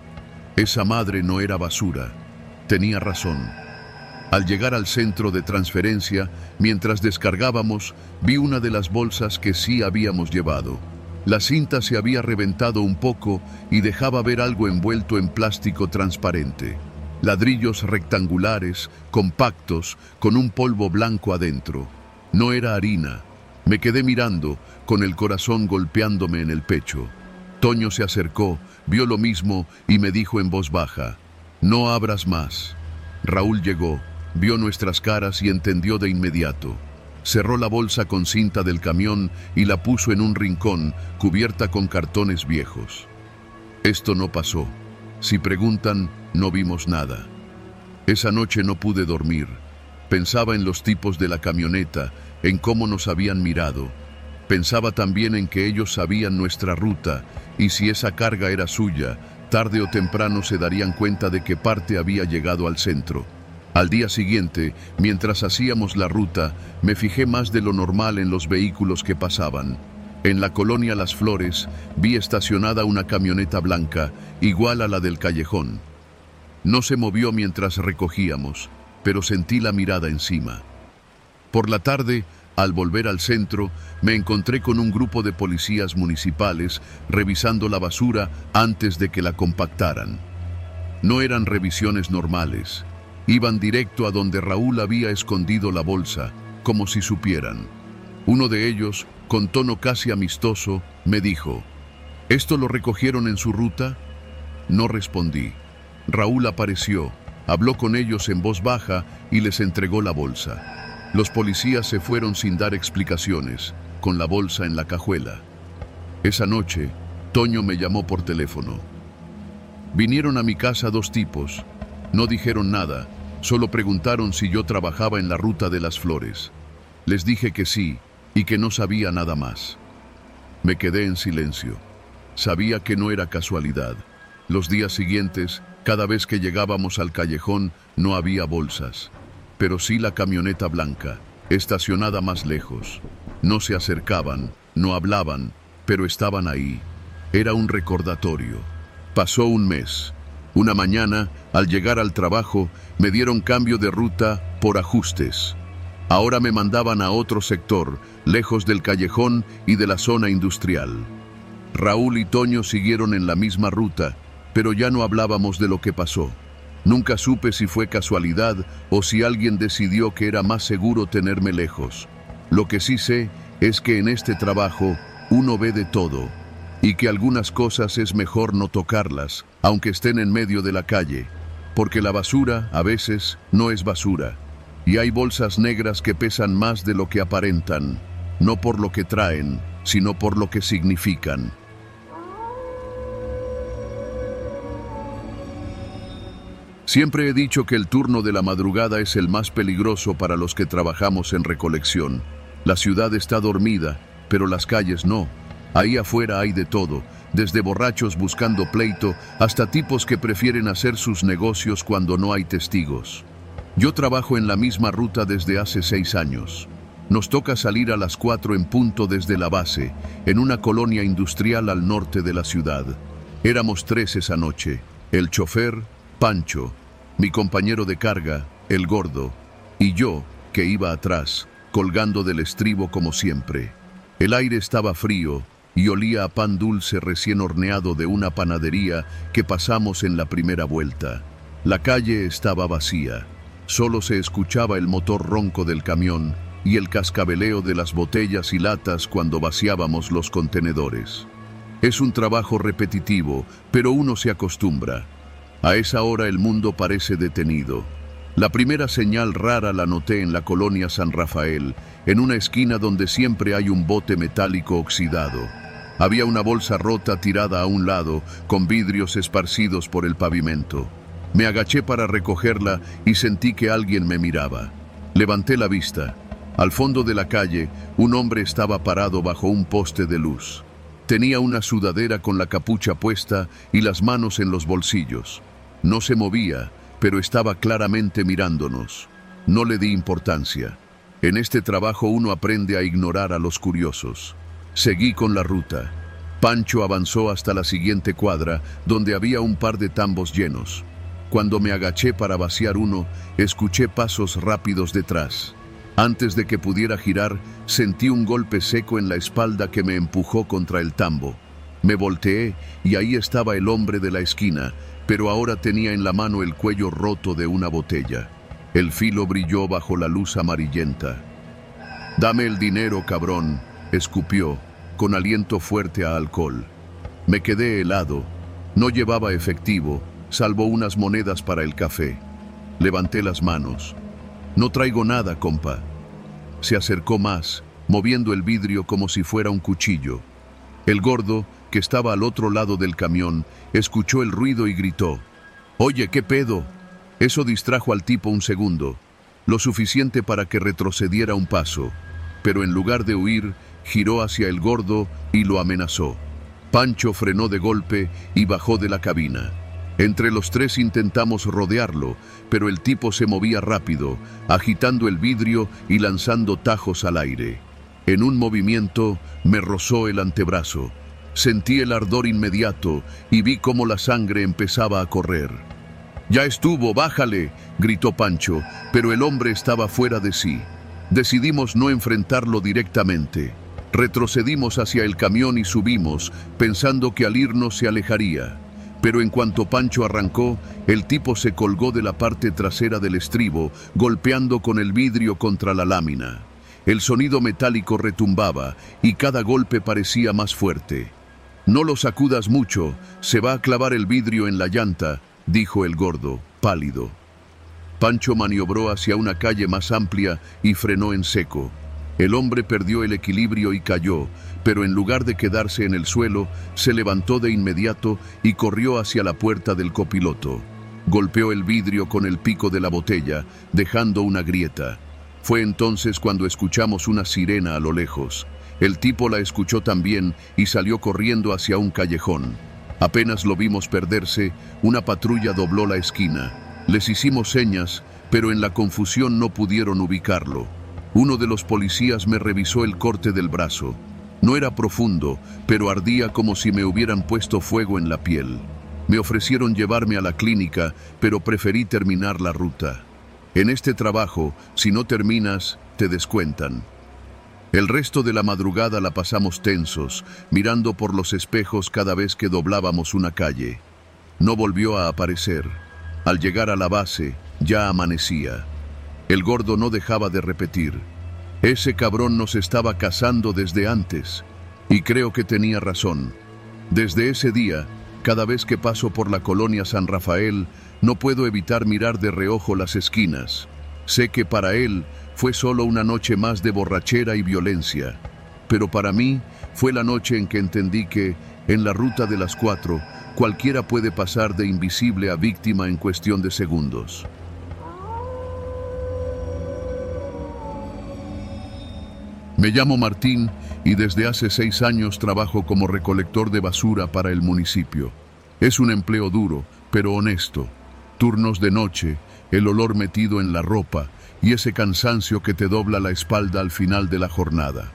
Esa madre no era basura. Tenía razón. Al llegar al centro de transferencia, mientras descargábamos, vi una de las bolsas que sí habíamos llevado. La cinta se había reventado un poco y dejaba ver algo envuelto en plástico transparente. Ladrillos rectangulares, compactos, con un polvo blanco adentro. No era harina. Me quedé mirando, con el corazón golpeándome en el pecho. Toño se acercó, vio lo mismo y me dijo en voz baja: «No abras más». Raúl llegó, vio nuestras caras y entendió de inmediato. Cerró la bolsa con cinta del camión y la puso en un rincón, cubierta con cartones viejos. Esto no pasó. Si preguntan, no vimos nada. Esa noche no pude dormir. Pensaba en los tipos de la camioneta, en cómo nos habían mirado. Pensaba también en que ellos sabían nuestra ruta y si esa carga era suya, tarde o temprano se darían cuenta de que parte había llegado al centro. Al día siguiente, mientras hacíamos la ruta, me fijé más de lo normal en los vehículos que pasaban. En la colonia Las Flores, vi estacionada una camioneta blanca, igual a la del callejón. No se movió mientras recogíamos, pero sentí la mirada encima. Por la tarde, al volver al centro, me encontré con un grupo de policías municipales revisando la basura antes de que la compactaran. No eran revisiones normales. Iban directo a donde Raúl había escondido la bolsa, como si supieran. Uno de ellos, con tono casi amistoso, me dijo: «¿Esto lo recogieron en su ruta?» No respondí. Raúl apareció, habló con ellos en voz baja y les entregó la bolsa. Los policías se fueron sin dar explicaciones, con la bolsa en la cajuela. Esa noche, Toño me llamó por teléfono. Vinieron a mi casa dos tipos. No dijeron nada, solo preguntaron si yo trabajaba en la ruta de las flores. Les dije que sí y que no sabía nada más. Me quedé en silencio. Sabía que no era casualidad. Los días siguientes, cada vez que llegábamos al callejón, no había bolsas, pero sí la camioneta blanca, estacionada más lejos. No se acercaban, no hablaban, pero estaban ahí. Era un recordatorio. Pasó un mes. Una mañana, al llegar al trabajo, me dieron cambio de ruta por ajustes. Ahora me mandaban a otro sector, lejos del callejón y de la zona industrial. Raúl y Toño siguieron en la misma ruta, pero ya no hablábamos de lo que pasó. Nunca supe si fue casualidad o si alguien decidió que era más seguro tenerme lejos. Lo que sí sé es que en este trabajo uno ve de todo, y que algunas cosas es mejor no tocarlas, aunque estén en medio de la calle, porque la basura, a veces, no es basura, y hay bolsas negras que pesan más de lo que aparentan, no por lo que traen, sino por lo que significan. Siempre he dicho que el turno de la madrugada es el más peligroso para los que trabajamos en recolección. La ciudad está dormida, pero las calles no. Ahí afuera hay de todo, desde borrachos buscando pleito hasta tipos que prefieren hacer sus negocios cuando no hay testigos. Yo trabajo en la misma ruta desde hace seis años. Nos toca salir a las cuatro en punto desde la base, en una colonia industrial al norte de la ciudad. Éramos tres esa noche, el chofer, Pancho, mi compañero de carga, el gordo, y yo, que iba atrás, colgando del estribo como siempre. El aire estaba frío y olía a pan dulce recién horneado de una panadería que pasamos en la primera vuelta. La calle estaba vacía. Solo se escuchaba el motor ronco del camión y el cascabeleo de las botellas y latas cuando vaciábamos los contenedores. Es un trabajo repetitivo, pero uno se acostumbra. A esa hora el mundo parece detenido. La primera señal rara la noté en la colonia San Rafael, en una esquina donde siempre hay un bote metálico oxidado. Había una bolsa rota tirada a un lado, con vidrios esparcidos por el pavimento. Me agaché para recogerla y sentí que alguien me miraba. Levanté la vista. Al fondo de la calle, un hombre estaba parado bajo un poste de luz. Tenía una sudadera con la capucha puesta y las manos en los bolsillos. No se movía, pero estaba claramente mirándonos. No le di importancia. En este trabajo uno aprende a ignorar a los curiosos. Seguí con la ruta. Pancho avanzó hasta la siguiente cuadra, donde había un par de tambos llenos. Cuando me agaché para vaciar uno, escuché pasos rápidos detrás. Antes de que pudiera girar, sentí un golpe seco en la espalda que me empujó contra el tambo. Me volteé y ahí estaba el hombre de la esquina, pero ahora tenía en la mano el cuello roto de una botella. El filo brilló bajo la luz amarillenta. «Dame el dinero, cabrón», escupió, con aliento fuerte a alcohol. Me quedé helado. No llevaba efectivo, salvo unas monedas para el café. Levanté las manos. «No traigo nada, compa». Se acercó más, moviendo el vidrio como si fuera un cuchillo. El gordo, que estaba al otro lado del camión, escuchó el ruido y gritó: «Oye, ¿qué pedo?». Eso distrajo al tipo un segundo, lo suficiente para que retrocediera un paso, pero en lugar de huir, giró hacia el gordo y lo amenazó. Pancho frenó de golpe y bajó de la cabina. Entre los tres intentamos rodearlo, pero el tipo se movía rápido, agitando el vidrio y lanzando tajos al aire. En un movimiento me rozó el antebrazo. Sentí el ardor inmediato y vi cómo la sangre empezaba a correr. «Ya estuvo, bájale», gritó Pancho, pero el hombre estaba fuera de sí. Decidimos no enfrentarlo directamente. Retrocedimos hacia el camión y subimos, pensando que al irnos se alejaría. Pero en cuanto Pancho arrancó, el tipo se colgó de la parte trasera del estribo, golpeando con el vidrio contra la lámina. El sonido metálico retumbaba y cada golpe parecía más fuerte. «No lo sacudas mucho, se va a clavar el vidrio en la llanta», dijo el gordo, pálido. Pancho maniobró hacia una calle más amplia y frenó en seco. El hombre perdió el equilibrio y cayó, pero en lugar de quedarse en el suelo, se levantó de inmediato y corrió hacia la puerta del copiloto. Golpeó el vidrio con el pico de la botella, dejando una grieta. Fue entonces cuando escuchamos una sirena a lo lejos. El tipo la escuchó también y salió corriendo hacia un callejón. Apenas lo vimos perderse, una patrulla dobló la esquina. Les hicimos señas, pero en la confusión no pudieron ubicarlo. Uno de los policías me revisó el corte del brazo. No era profundo, pero ardía como si me hubieran puesto fuego en la piel. Me ofrecieron llevarme a la clínica, pero preferí terminar la ruta. En este trabajo, si no terminas, te descuentan. El resto de la madrugada la pasamos tensos, mirando por los espejos cada vez que doblábamos una calle. No volvió a aparecer. Al llegar a la base, ya amanecía. El gordo no dejaba de repetir: ese cabrón nos estaba cazando desde antes. Y creo que tenía razón. Desde ese día, cada vez que paso por la colonia San Rafael, no puedo evitar mirar de reojo las esquinas. Sé que para él fue solo una noche más de borrachera y violencia, pero para mí fue la noche en que entendí que, en la ruta de las cuatro, cualquiera puede pasar de invisible a víctima en cuestión de segundos. Me llamo Martín y desde hace seis años trabajo como recolector de basura para el municipio. Es un empleo duro, pero honesto. Turnos de noche, el olor metido en la ropa y ese cansancio que te dobla la espalda al final de la jornada.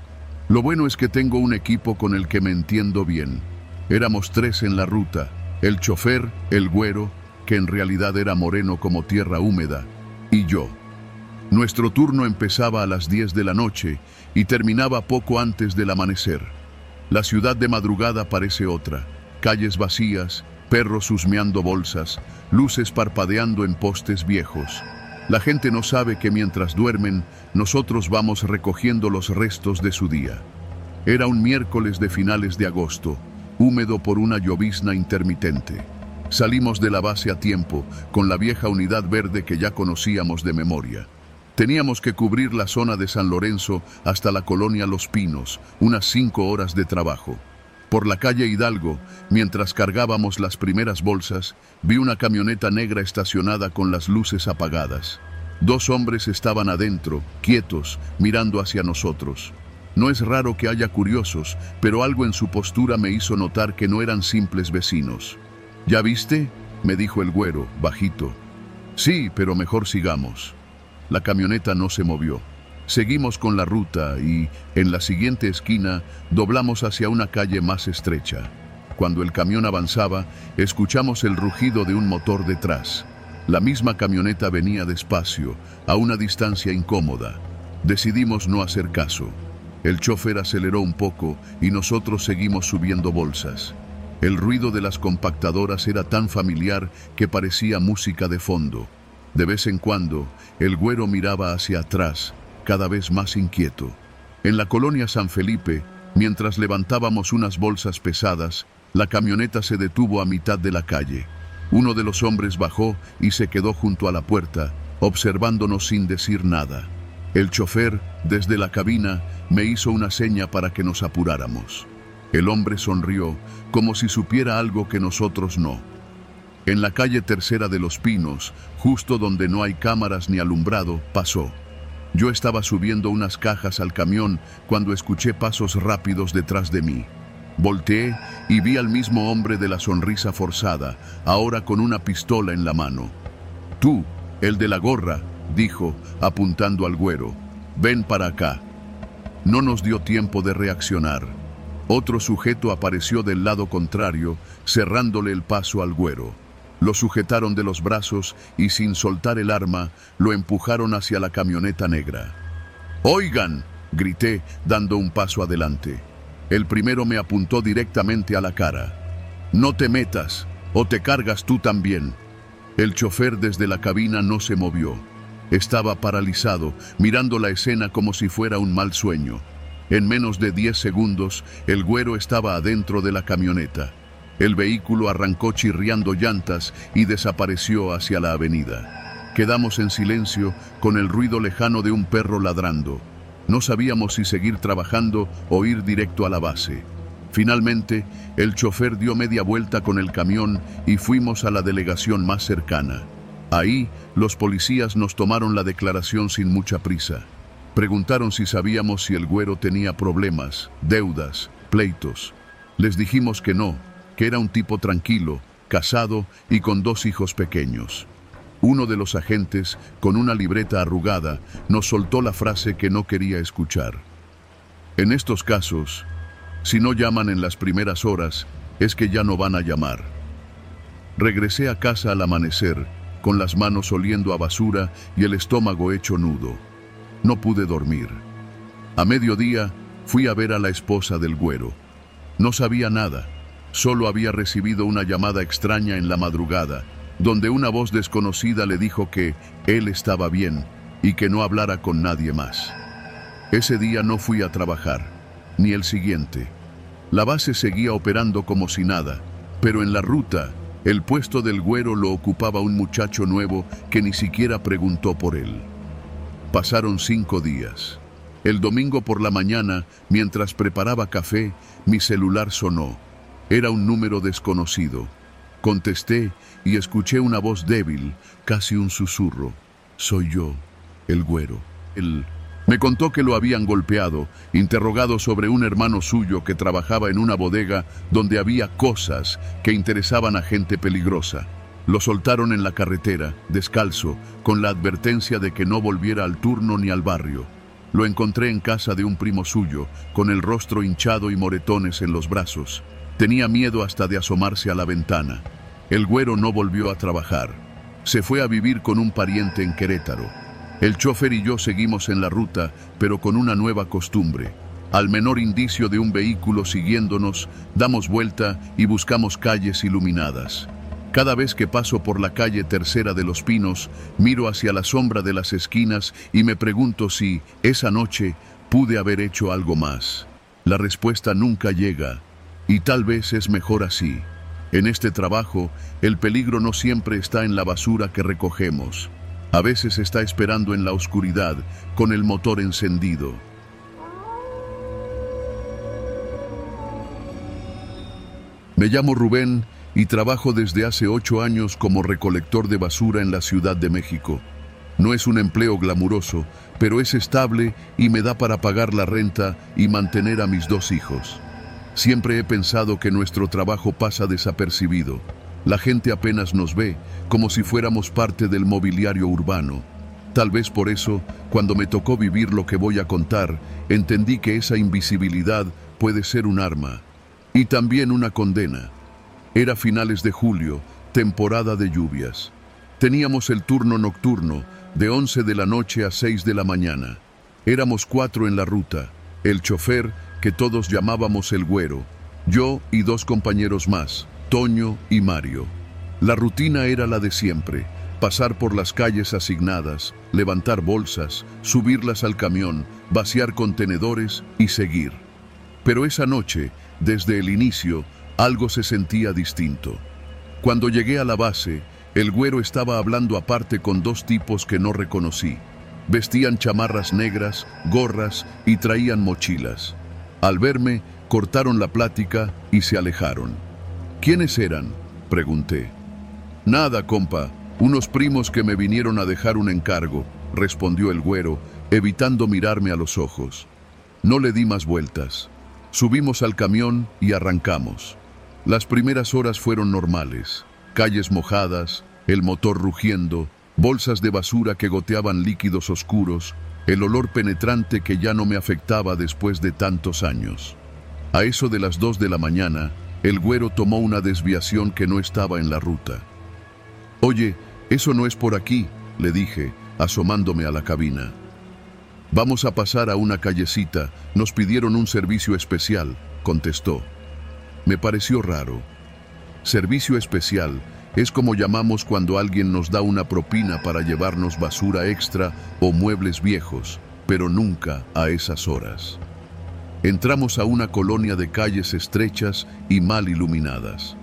Lo bueno es que tengo un equipo con el que me entiendo bien. Éramos tres en la ruta: el chofer, el güero, que en realidad era moreno como tierra húmeda, y yo. Nuestro turno empezaba a las diez de la noche y terminaba poco antes del amanecer. La ciudad de madrugada parece otra: calles vacías, perros husmeando bolsas, luces parpadeando en postes viejos. La gente no sabe que mientras duermen, nosotros vamos recogiendo los restos de su día. Era un miércoles de finales de agosto, húmedo por una llovizna intermitente. Salimos de la base a tiempo, con la vieja unidad verde que ya conocíamos de memoria. Teníamos que cubrir la zona de San Lorenzo hasta la colonia Los Pinos, unas cinco horas de trabajo. Por la calle Hidalgo, mientras cargábamos las primeras bolsas, vi una camioneta negra estacionada con las luces apagadas. Dos hombres estaban adentro, quietos, mirando hacia nosotros. No es raro que haya curiosos, pero algo en su postura me hizo notar que no eran simples vecinos. ¿Ya viste?, me dijo el güero, bajito. Sí, pero mejor sigamos. La camioneta no se movió. Seguimos con la ruta y, en la siguiente esquina, doblamos hacia una calle más estrecha. Cuando el camión avanzaba, escuchamos el rugido de un motor detrás. La misma camioneta venía despacio, a una distancia incómoda. Decidimos no hacer caso. El chofer aceleró un poco y nosotros seguimos subiendo bolsas. El ruido de las compactadoras era tan familiar que parecía música de fondo. De vez en cuando, el güero miraba hacia atrás, cada vez más inquieto. En la colonia San Felipe, mientras levantábamos unas bolsas pesadas, la camioneta se detuvo a mitad de la calle. Uno de los hombres bajó y se quedó junto a la puerta, observándonos sin decir nada. El chofer, desde la cabina, me hizo una seña para que nos apuráramos. El hombre sonrió, como si supiera algo que nosotros no. En la calle Tercera de Los Pinos, justo donde no hay cámaras ni alumbrado, pasó. Yo estaba subiendo unas cajas al camión cuando escuché pasos rápidos detrás de mí. Volteé y vi al mismo hombre de la sonrisa forzada, ahora con una pistola en la mano. «Tú, el de la gorra», dijo, apuntando al güero. «Ven para acá». No nos dio tiempo de reaccionar. Otro sujeto apareció del lado contrario, cerrándole el paso al güero. Lo sujetaron de los brazos y, sin soltar el arma, lo empujaron hacia la camioneta negra. «¡Oigan!», grité, dando un paso adelante. El primero me apuntó directamente a la cara. «No te metas, o te cargas tú también». El chofer desde la cabina no se movió. Estaba paralizado, mirando la escena como si fuera un mal sueño. En menos de diez segundos, el güero estaba adentro de la camioneta. El vehículo arrancó chirriando llantas y desapareció hacia la avenida. Quedamos en silencio con el ruido lejano de un perro ladrando. No sabíamos si seguir trabajando o ir directo a la base. Finalmente, el chofer dio media vuelta con el camión y fuimos a la delegación más cercana. Ahí, los policías nos tomaron la declaración sin mucha prisa. Preguntaron si sabíamos si el güero tenía problemas, deudas, pleitos. Les dijimos que no, que era un tipo tranquilo, casado y con dos hijos pequeños. Uno de los agentes, con una libreta arrugada, nos soltó la frase que no quería escuchar. En estos casos, si no llaman en las primeras horas, es que ya no van a llamar. Regresé a casa al amanecer, con las manos oliendo a basura y el estómago hecho nudo. No pude dormir. A mediodía, fui a ver a la esposa del güero. No sabía nada, solo había recibido una llamada extraña en la madrugada, donde una voz desconocida le dijo que él estaba bien y que no hablara con nadie más. Ese día no fui a trabajar, ni el siguiente. La base seguía operando como si nada, pero en la ruta, el puesto del güero lo ocupaba un muchacho nuevo que ni siquiera preguntó por él. Pasaron cinco días. El domingo por la mañana, mientras preparaba café, mi celular sonó. Era un número desconocido. Contesté y escuché una voz débil, casi un susurro. Soy yo, el güero. Él me contó que lo habían golpeado, interrogado sobre un hermano suyo que trabajaba en una bodega donde había cosas que interesaban a gente peligrosa. Lo soltaron en la carretera, descalzo, con la advertencia de que no volviera al turno ni al barrio. Lo encontré en casa de un primo suyo, con el rostro hinchado y moretones en los brazos. Tenía miedo hasta de asomarse a la ventana. El güero no volvió a trabajar. Se fue a vivir con un pariente en Querétaro. El chofer y yo seguimos en la ruta, pero con una nueva costumbre. Al menor indicio de un vehículo siguiéndonos, damos vuelta y buscamos calles iluminadas. Cada vez que paso por la calle Tercera de los Pinos, miro hacia la sombra de las esquinas y me pregunto si, esa noche, pude haber hecho algo más. La respuesta nunca llega, y tal vez es mejor así. En este trabajo, el peligro no siempre está en la basura que recogemos. A veces está esperando en la oscuridad, con el motor encendido. Me llamo Rubén y trabajo desde hace ocho años como recolector de basura en la Ciudad de México. No es un empleo glamuroso, pero es estable y me da para pagar la renta y mantener a mis dos hijos. Siempre he pensado que nuestro trabajo pasa desapercibido. La gente apenas nos ve, como si fuéramos parte del mobiliario urbano. Tal vez por eso, cuando me tocó vivir lo que voy a contar, entendí que esa invisibilidad puede ser un arma y también una condena. Era finales de julio, temporada de lluvias. Teníamos el turno nocturno, de once de la noche a seis de la mañana. Éramos cuatro en la ruta, el chofer, que todos llamábamos el güero, yo y dos compañeros más, Toño y Mario. La rutina era la de siempre, pasar por las calles asignadas, levantar bolsas, subirlas al camión, vaciar contenedores y seguir. Pero esa noche, desde el inicio, algo se sentía distinto. Cuando llegué a la base, el güero estaba hablando aparte con dos tipos que no reconocí. Vestían chamarras negras, gorras y traían mochilas. Al verme, cortaron la plática y se alejaron. ¿Quiénes eran?, pregunté. Nada, compa, unos primos que me vinieron a dejar un encargo, respondió el güero, evitando mirarme a los ojos. No le di más vueltas. Subimos al camión y arrancamos. Las primeras horas fueron normales. Calles mojadas, el motor rugiendo, bolsas de basura que goteaban líquidos oscuros, el olor penetrante que ya no me afectaba después de tantos años. A eso de las dos de la mañana, el güero tomó una desviación que no estaba en la ruta. Oye, eso no es por aquí, le dije, asomándome a la cabina. Vamos a pasar a una callecita, nos pidieron un servicio especial, contestó. Me pareció raro. Servicio especial es como llamamos cuando alguien nos da una propina para llevarnos basura extra o muebles viejos, pero nunca a esas horas. Entramos a una colonia de calles estrechas y mal iluminadas.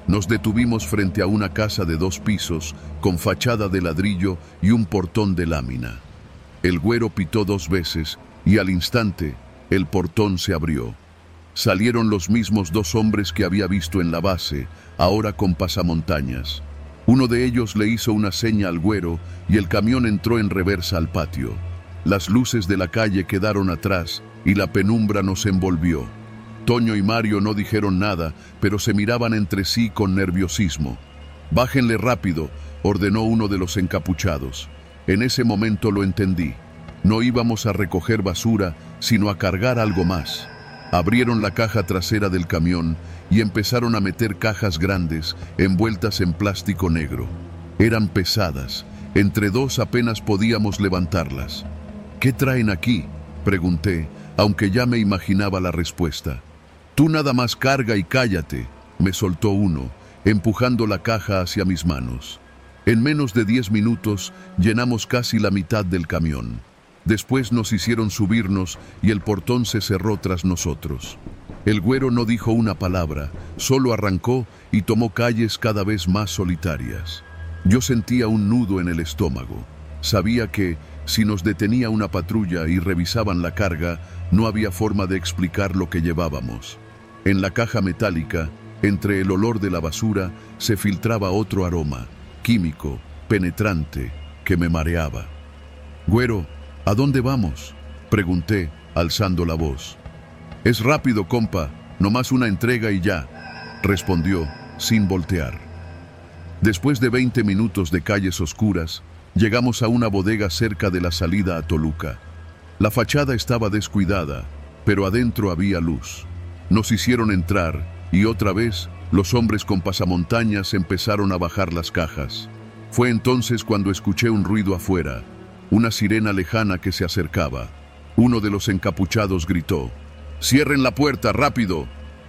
Nos detuvimos frente a una casa de dos pisos, con fachada de ladrillo y un portón de lámina. El güero pitó dos veces y al instante el portón se abrió. Salieron los mismos dos hombres que había visto en la base, ahora con pasamontañas. Uno de ellos le hizo una seña al güero y el camión entró en reversa al patio. Las luces de la calle quedaron atrás y la penumbra nos envolvió. Toño y Mario no dijeron nada, pero se miraban entre sí con nerviosismo. «Bájenle rápido», ordenó uno de los encapuchados. En ese momento lo entendí. No íbamos a recoger basura, sino a cargar algo más. Abrieron la caja trasera del camión y empezaron a meter cajas grandes, envueltas en plástico negro. Eran pesadas. Entre dos apenas podíamos levantarlas. «¿Qué traen aquí?», pregunté, aunque ya me imaginaba la respuesta. «Tú nada más carga y cállate», me soltó uno, empujando la caja hacia mis manos. En menos de diez minutos llenamos casi la mitad del camión. Después nos hicieron subirnos y el portón se cerró tras nosotros. El güero no dijo una palabra, solo arrancó y tomó calles cada vez más solitarias. Yo sentía un nudo en el estómago. Sabía que, si nos detenía una patrulla y revisaban la carga, no había forma de explicar lo que llevábamos. En la caja metálica, entre el olor de la basura, se filtraba otro aroma, químico, penetrante, que me mareaba. «Güero, ¿a dónde vamos?», pregunté, alzando la voz. «Es rápido, compa, nomás una entrega y ya», respondió, sin voltear. Después de veinte minutos de calles oscuras, llegamos a una bodega cerca de la salida a Toluca. La fachada estaba descuidada, pero adentro había luz. Nos hicieron entrar y otra vez los hombres con pasamontañas empezaron a bajar las cajas. Fue entonces cuando escuché un ruido afuera, una sirena lejana que se acercaba. Uno de los encapuchados gritó: «¡Cierren la puerta, rápido!».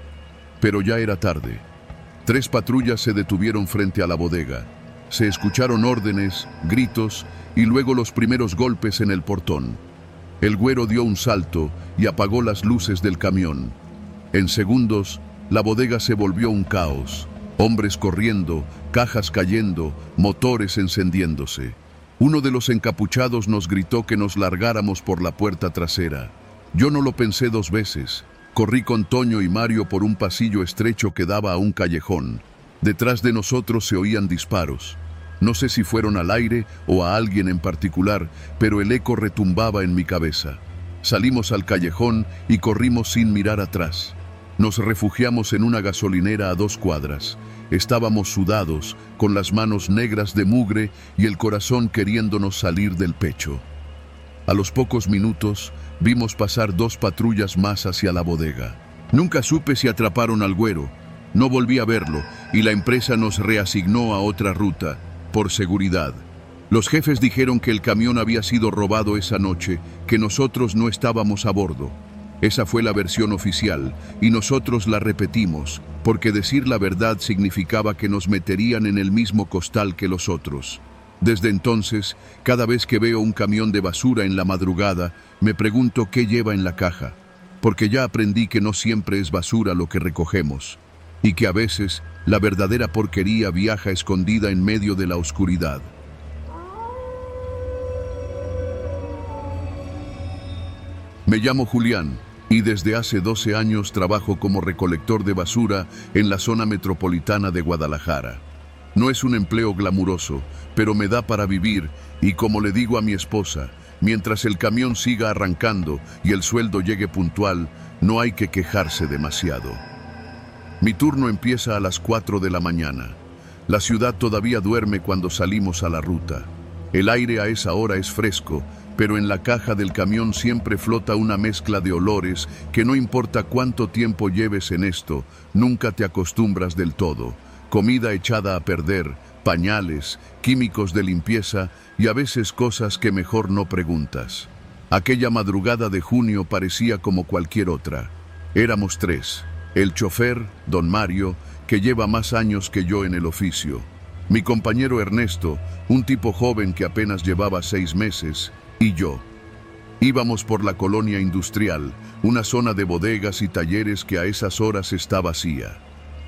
Pero ya era tarde. Tres patrullas se detuvieron frente a la bodega. Se escucharon órdenes, gritos y luego los primeros golpes en el portón. El güero dio un salto y apagó las luces del camión. En segundos, la bodega se volvió un caos. Hombres corriendo, cajas cayendo, motores encendiéndose. Uno de los encapuchados nos gritó que nos largáramos por la puerta trasera. Yo no lo pensé dos veces. Corrí con Toño y Mario por un pasillo estrecho que daba a un callejón. Detrás de nosotros se oían disparos. No sé si fueron al aire o a alguien en particular, pero el eco retumbaba en mi cabeza. Salimos al callejón y corrimos sin mirar atrás. Nos refugiamos en una gasolinera a dos cuadras. Estábamos sudados, con las manos negras de mugre y el corazón queriéndonos salir del pecho. A los pocos minutos, vimos pasar dos patrullas más hacia la bodega. Nunca supe si atraparon al güero. No volví a verlo y la empresa nos reasignó a otra ruta, por seguridad. Los jefes dijeron que el camión había sido robado esa noche, que nosotros no estábamos a bordo. Esa fue la versión oficial, y nosotros la repetimos, porque decir la verdad significaba que nos meterían en el mismo costal que los otros. Desde entonces, cada vez que veo un camión de basura en la madrugada, me pregunto qué lleva en la caja, porque ya aprendí que no siempre es basura lo que recogemos, y que a veces la verdadera porquería viaja escondida en medio de la oscuridad. Me llamo Julián y desde hace doce años trabajo como recolector de basura en la zona metropolitana de Guadalajara. No es un empleo glamuroso, pero me da para vivir y, como le digo a mi esposa, mientras el camión siga arrancando y el sueldo llegue puntual, no hay que quejarse demasiado. Mi turno empieza a las cuatro de la mañana. La ciudad todavía duerme cuando salimos a la ruta. El aire a esa hora es fresco, pero en la caja del camión siempre flota una mezcla de olores que no importa cuánto tiempo lleves en esto, nunca te acostumbras del todo. Comida echada a perder, pañales, químicos de limpieza y a veces cosas que mejor no preguntas. Aquella madrugada de junio parecía como cualquier otra. Éramos tres. El chofer, don Mario, que lleva más años que yo en el oficio. Mi compañero Ernesto, un tipo joven que apenas llevaba seis meses, y yo. Íbamos por la colonia industrial, una zona de bodegas y talleres que a esas horas está vacía.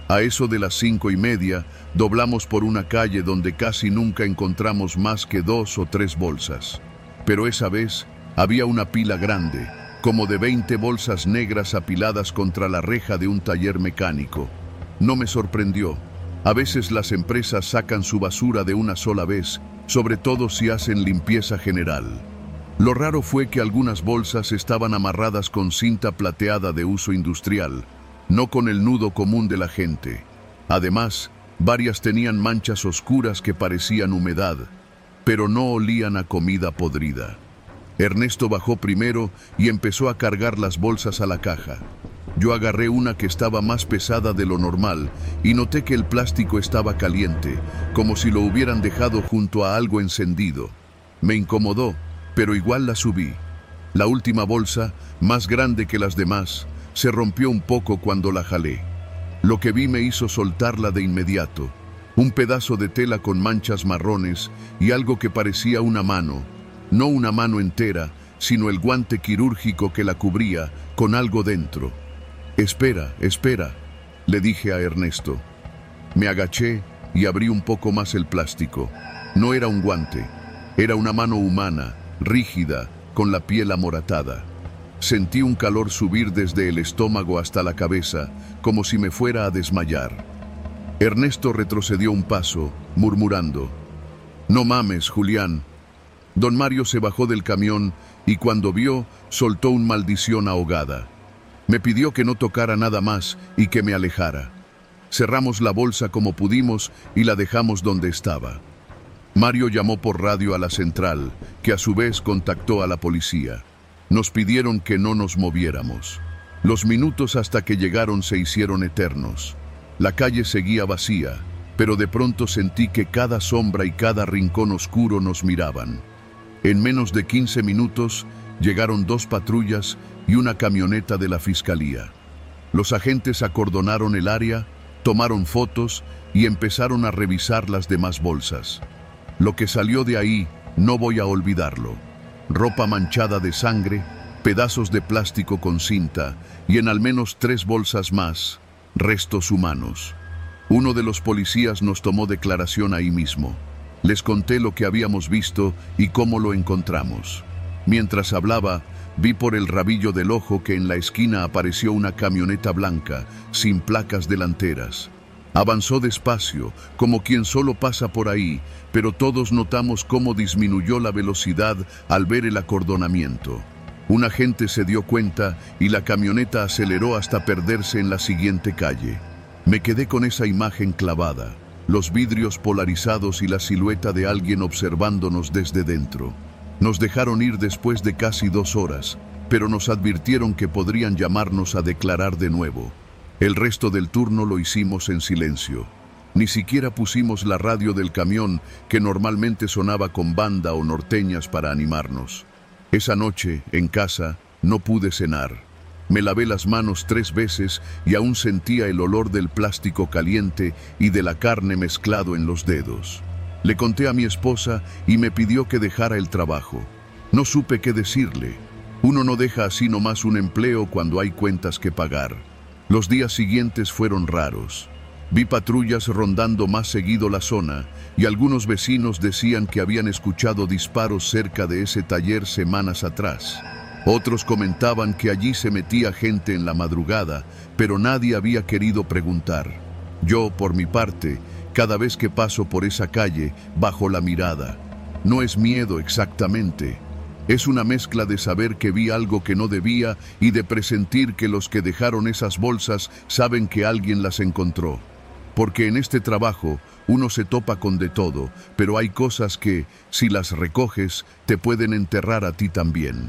A eso de las cinco y media, doblamos por una calle donde casi nunca encontramos más que dos o tres bolsas. Pero esa vez había una pila grande, como de veinte bolsas negras apiladas contra la reja de un taller mecánico. No me sorprendió. A veces las empresas sacan su basura de una sola vez, sobre todo si hacen limpieza general. Lo raro fue que algunas bolsas estaban amarradas con cinta plateada de uso industrial, no con el nudo común de la gente. Además, varias tenían manchas oscuras que parecían humedad, pero no olían a comida podrida. Ernesto bajó primero y empezó a cargar las bolsas a la caja. Yo agarré una que estaba más pesada de lo normal y noté que el plástico estaba caliente, como si lo hubieran dejado junto a algo encendido. Me incomodó, pero igual la subí. La última bolsa, más grande que las demás, se rompió un poco cuando la jalé. Lo que vi me hizo soltarla de inmediato. Un pedazo de tela con manchas marrones y algo que parecía una mano. No una mano entera, sino el guante quirúrgico que la cubría, con algo dentro. «Espera, espera», le dije a Ernesto. Me agaché y abrí un poco más el plástico. No era un guante, era una mano humana, rígida, con la piel amoratada. Sentí un calor subir desde el estómago hasta la cabeza, como si me fuera a desmayar. Ernesto retrocedió un paso, murmurando: «No mames, Julián». Don Mario se bajó del camión y cuando vio, soltó una maldición ahogada. Me pidió que no tocara nada más y que me alejara. Cerramos la bolsa como pudimos y la dejamos donde estaba. Mario llamó por radio a la central, que a su vez contactó a la policía. Nos pidieron que no nos moviéramos. Los minutos hasta que llegaron se hicieron eternos. La calle seguía vacía, pero de pronto sentí que cada sombra y cada rincón oscuro nos miraban. En menos de quince minutos llegaron dos patrullas y una camioneta de la fiscalía. Los agentes acordonaron el área, tomaron fotos y empezaron a revisar las demás bolsas. Lo que salió de ahí no voy a olvidarlo. Ropa manchada de sangre, pedazos de plástico con cinta y en al menos tres bolsas más, restos humanos. Uno de los policías nos tomó declaración ahí mismo. Les conté lo que habíamos visto y cómo lo encontramos. Mientras hablaba, vi por el rabillo del ojo que en la esquina apareció una camioneta blanca, sin placas delanteras. Avanzó despacio, como quien solo pasa por ahí, pero todos notamos cómo disminuyó la velocidad al ver el acordonamiento. Un agente se dio cuenta y la camioneta aceleró hasta perderse en la siguiente calle. Me quedé con esa imagen clavada, los vidrios polarizados y la silueta de alguien observándonos desde dentro. Nos dejaron ir después de casi dos horas, pero nos advirtieron que podrían llamarnos a declarar de nuevo. El resto del turno lo hicimos en silencio. Ni siquiera pusimos la radio del camión, que normalmente sonaba con banda o norteñas para animarnos. Esa noche, en casa, no pude cenar. Me lavé las manos tres veces y aún sentía el olor del plástico caliente y de la carne mezclado en los dedos. Le conté a mi esposa y me pidió que dejara el trabajo. No supe qué decirle. Uno no deja así nomás un empleo cuando hay cuentas que pagar. Los días siguientes fueron raros. Vi patrullas rondando más seguido la zona y algunos vecinos decían que habían escuchado disparos cerca de ese taller semanas atrás. Otros comentaban que allí se metía gente en la madrugada, pero nadie había querido preguntar. Yo, por mi parte, cada vez que paso por esa calle, bajo la mirada. No es miedo exactamente. Es una mezcla de saber que vi algo que no debía y de presentir que los que dejaron esas bolsas saben que alguien las encontró. Porque en este trabajo uno se topa con de todo, pero hay cosas que, si las recoges, te pueden enterrar a ti también.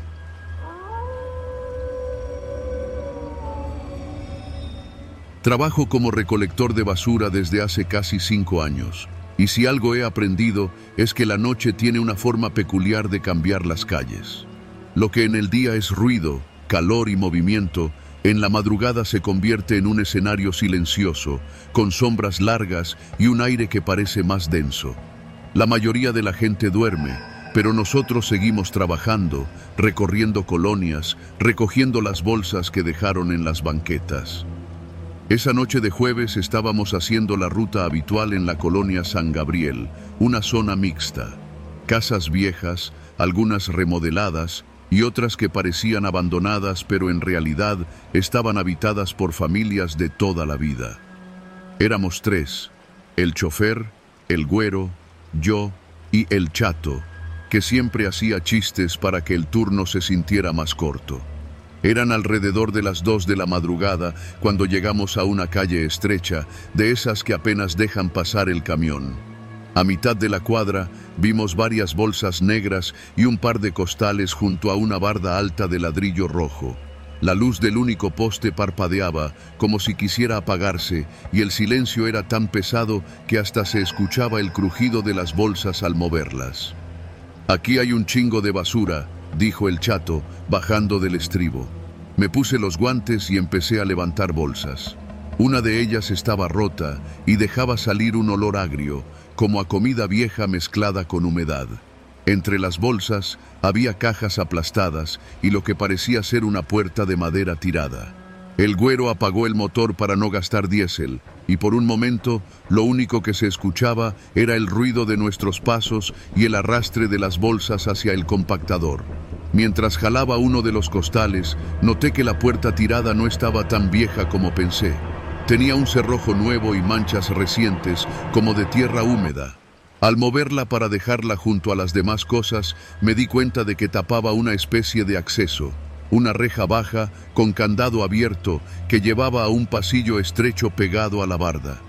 Trabajo como recolector de basura desde hace casi cinco años, y si algo he aprendido es que la noche tiene una forma peculiar de cambiar las calles. Lo que en el día es ruido, calor y movimiento, en la madrugada se convierte en un escenario silencioso, con sombras largas y un aire que parece más denso. La mayoría de la gente duerme, pero nosotros seguimos trabajando, recorriendo colonias, recogiendo las bolsas que dejaron en las banquetas. Esa noche de jueves estábamos haciendo la ruta habitual en la colonia San Gabriel, una zona mixta. Casas viejas, algunas remodeladas y otras que parecían abandonadas, pero en realidad estaban habitadas por familias de toda la vida. Éramos tres, el chofer, el güero, yo y el chato, que siempre hacía chistes para que el turno se sintiera más corto. Eran alrededor de las dos de la madrugada cuando llegamos a una calle estrecha, de esas que apenas dejan pasar el camión. A mitad de la cuadra vimos varias bolsas negras y un par de costales junto a una barda alta de ladrillo rojo. La luz del único poste parpadeaba como si quisiera apagarse y el silencio era tan pesado que hasta se escuchaba el crujido de las bolsas al moverlas. «Aquí hay un chingo de basura», dijo el chato, bajando del estribo. Me puse los guantes y empecé a levantar bolsas. Una de ellas estaba rota y dejaba salir un olor agrio, como a comida vieja mezclada con humedad. Entre las bolsas había cajas aplastadas y lo que parecía ser una puerta de madera tirada. El güero apagó el motor para no gastar diésel, y por un momento lo único que se escuchaba era el ruido de nuestros pasos y el arrastre de las bolsas hacia el compactador. Mientras jalaba uno de los costales, noté que la puerta tirada no estaba tan vieja como pensé. Tenía un cerrojo nuevo y manchas recientes, como de tierra húmeda. Al moverla para dejarla junto a las demás cosas, me di cuenta de que tapaba una especie de acceso. Una reja baja con candado abierto que llevaba a un pasillo estrecho pegado a la barda.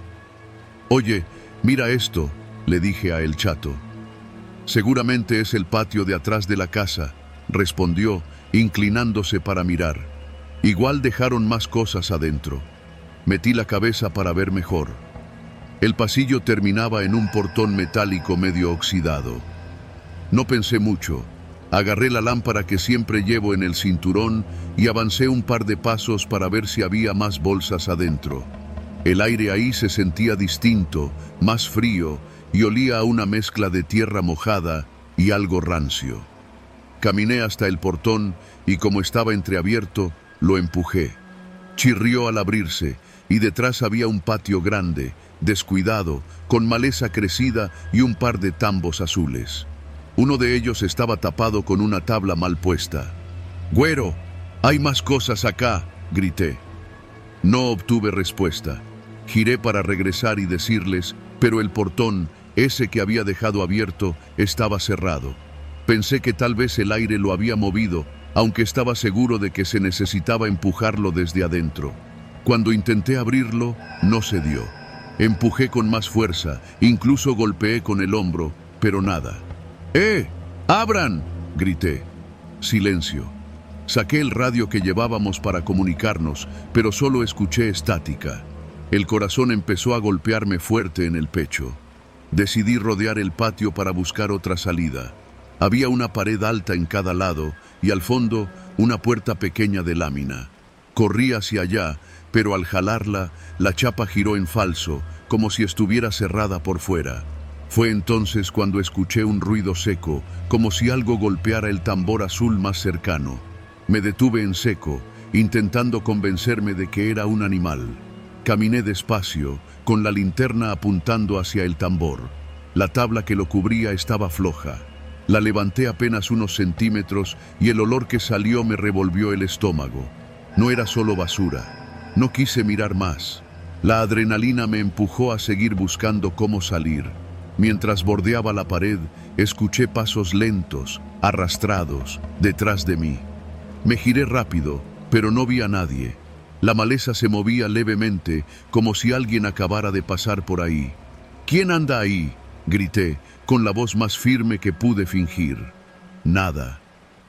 «Oye, mira esto», le dije a el chato. «Seguramente es el patio de atrás de la casa», respondió, inclinándose para mirar. «Igual dejaron más cosas adentro». Metí la cabeza para ver mejor. El pasillo terminaba en un portón metálico medio oxidado. No pensé mucho. Agarré la lámpara que siempre llevo en el cinturón y avancé un par de pasos para ver si había más bolsas adentro. El aire ahí se sentía distinto, más frío, y olía a una mezcla de tierra mojada y algo rancio. Caminé hasta el portón y como estaba entreabierto, lo empujé. Chirrió al abrirse y detrás había un patio grande, descuidado, con maleza crecida y un par de tambos azules. Uno de ellos estaba tapado con una tabla mal puesta. «Güero, hay más cosas acá», grité. No obtuve respuesta. Giré para regresar y decirles, pero el portón, ese que había dejado abierto, estaba cerrado. Pensé que tal vez el aire lo había movido, aunque estaba seguro de que se necesitaba empujarlo desde adentro. Cuando intenté abrirlo, no se dio. Empujé con más fuerza, incluso golpeé con el hombro, pero nada. «¡Eh! ¡Abran!», grité. Silencio. Saqué el radio que llevábamos para comunicarnos, pero solo escuché estática. El corazón empezó a golpearme fuerte en el pecho. Decidí rodear el patio para buscar otra salida. Había una pared alta en cada lado y al fondo una puerta pequeña de lámina. Corrí hacia allá, pero al jalarla, la chapa giró en falso, como si estuviera cerrada por fuera. Fue entonces cuando escuché un ruido seco, como si algo golpeara el tambor azul más cercano. Me detuve en seco, intentando convencerme de que era un animal. Caminé despacio, con la linterna apuntando hacia el tambor. La tabla que lo cubría estaba floja. La levanté apenas unos centímetros y el olor que salió me revolvió el estómago. No era solo basura. No quise mirar más. La adrenalina me empujó a seguir buscando cómo salir. Mientras bordeaba la pared, escuché pasos lentos, arrastrados, detrás de mí. Me giré rápido, pero no vi a nadie. La maleza se movía levemente, como si alguien acabara de pasar por ahí. «¿Quién anda ahí?», grité, con la voz más firme que pude fingir. Nada.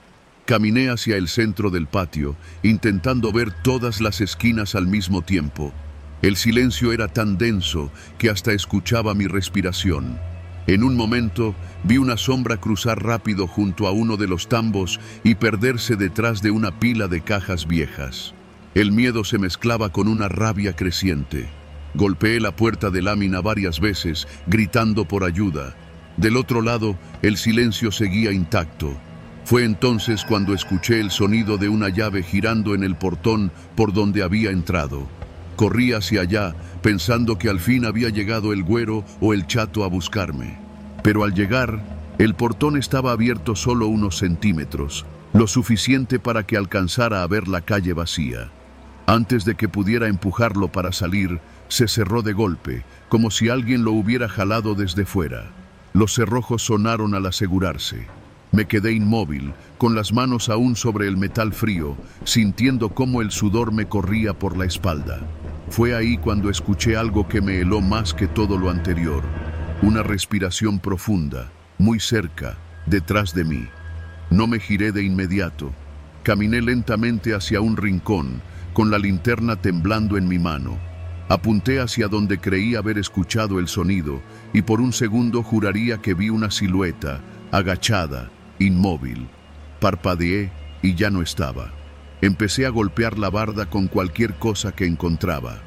Caminé hacia el centro del patio, intentando ver todas las esquinas al mismo tiempo. El silencio era tan denso que hasta escuchaba mi respiración. En un momento vi una sombra cruzar rápido junto a uno de los tambos y perderse detrás de una pila de cajas viejas. El miedo se mezclaba con una rabia creciente. Golpeé la puerta de lámina varias veces, gritando por ayuda. Del otro lado, el silencio seguía intacto. Fue entonces cuando escuché el sonido de una llave girando en el portón por donde había entrado. Corrí hacia allá, pensando que al fin había llegado el güero o el chato a buscarme. Pero al llegar, el portón estaba abierto solo unos centímetros, lo suficiente para que alcanzara a ver la calle vacía. Antes de que pudiera empujarlo para salir, se cerró de golpe, como si alguien lo hubiera jalado desde fuera. Los cerrojos sonaron al asegurarse. Me quedé inmóvil, con las manos aún sobre el metal frío, sintiendo cómo el sudor me corría por la espalda. Fue ahí cuando escuché algo que me heló más que todo lo anterior. Una respiración profunda, muy cerca, detrás de mí. No me giré de inmediato. Caminé lentamente hacia un rincón, con la linterna temblando en mi mano. Apunté hacia donde creí haber escuchado el sonido, y por un segundo juraría que vi una silueta, agachada, inmóvil. Parpadeé y ya no estaba. Empecé a golpear la barda con cualquier cosa que encontraba.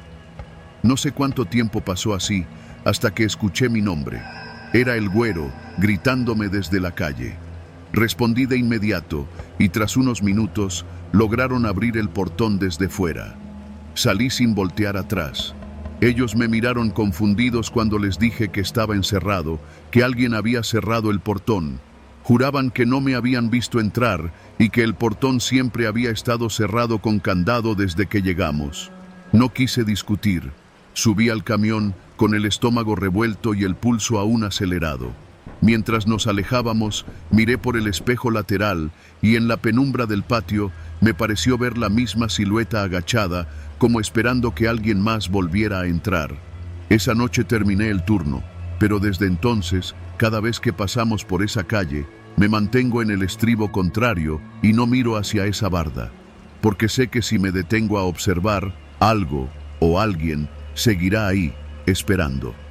No sé cuánto tiempo pasó así, hasta que escuché mi nombre. Era el güero, gritándome desde la calle. Respondí de inmediato, y tras unos minutos, lograron abrir el portón desde fuera. Salí sin voltear atrás. Ellos me miraron confundidos cuando les dije que estaba encerrado, que alguien había cerrado el portón. Juraban que no me habían visto entrar y que el portón siempre había estado cerrado con candado desde que llegamos. No quise discutir. Subí al camión con el estómago revuelto y el pulso aún acelerado. Mientras nos alejábamos, miré por el espejo lateral y en la penumbra del patio me pareció ver la misma silueta agachada, como esperando que alguien más volviera a entrar. Esa noche terminé el turno, pero desde entonces, cada vez que pasamos por esa calle, me mantengo en el estribo contrario y no miro hacia esa barda, porque sé que si me detengo a observar, algo o alguien seguirá ahí, esperando.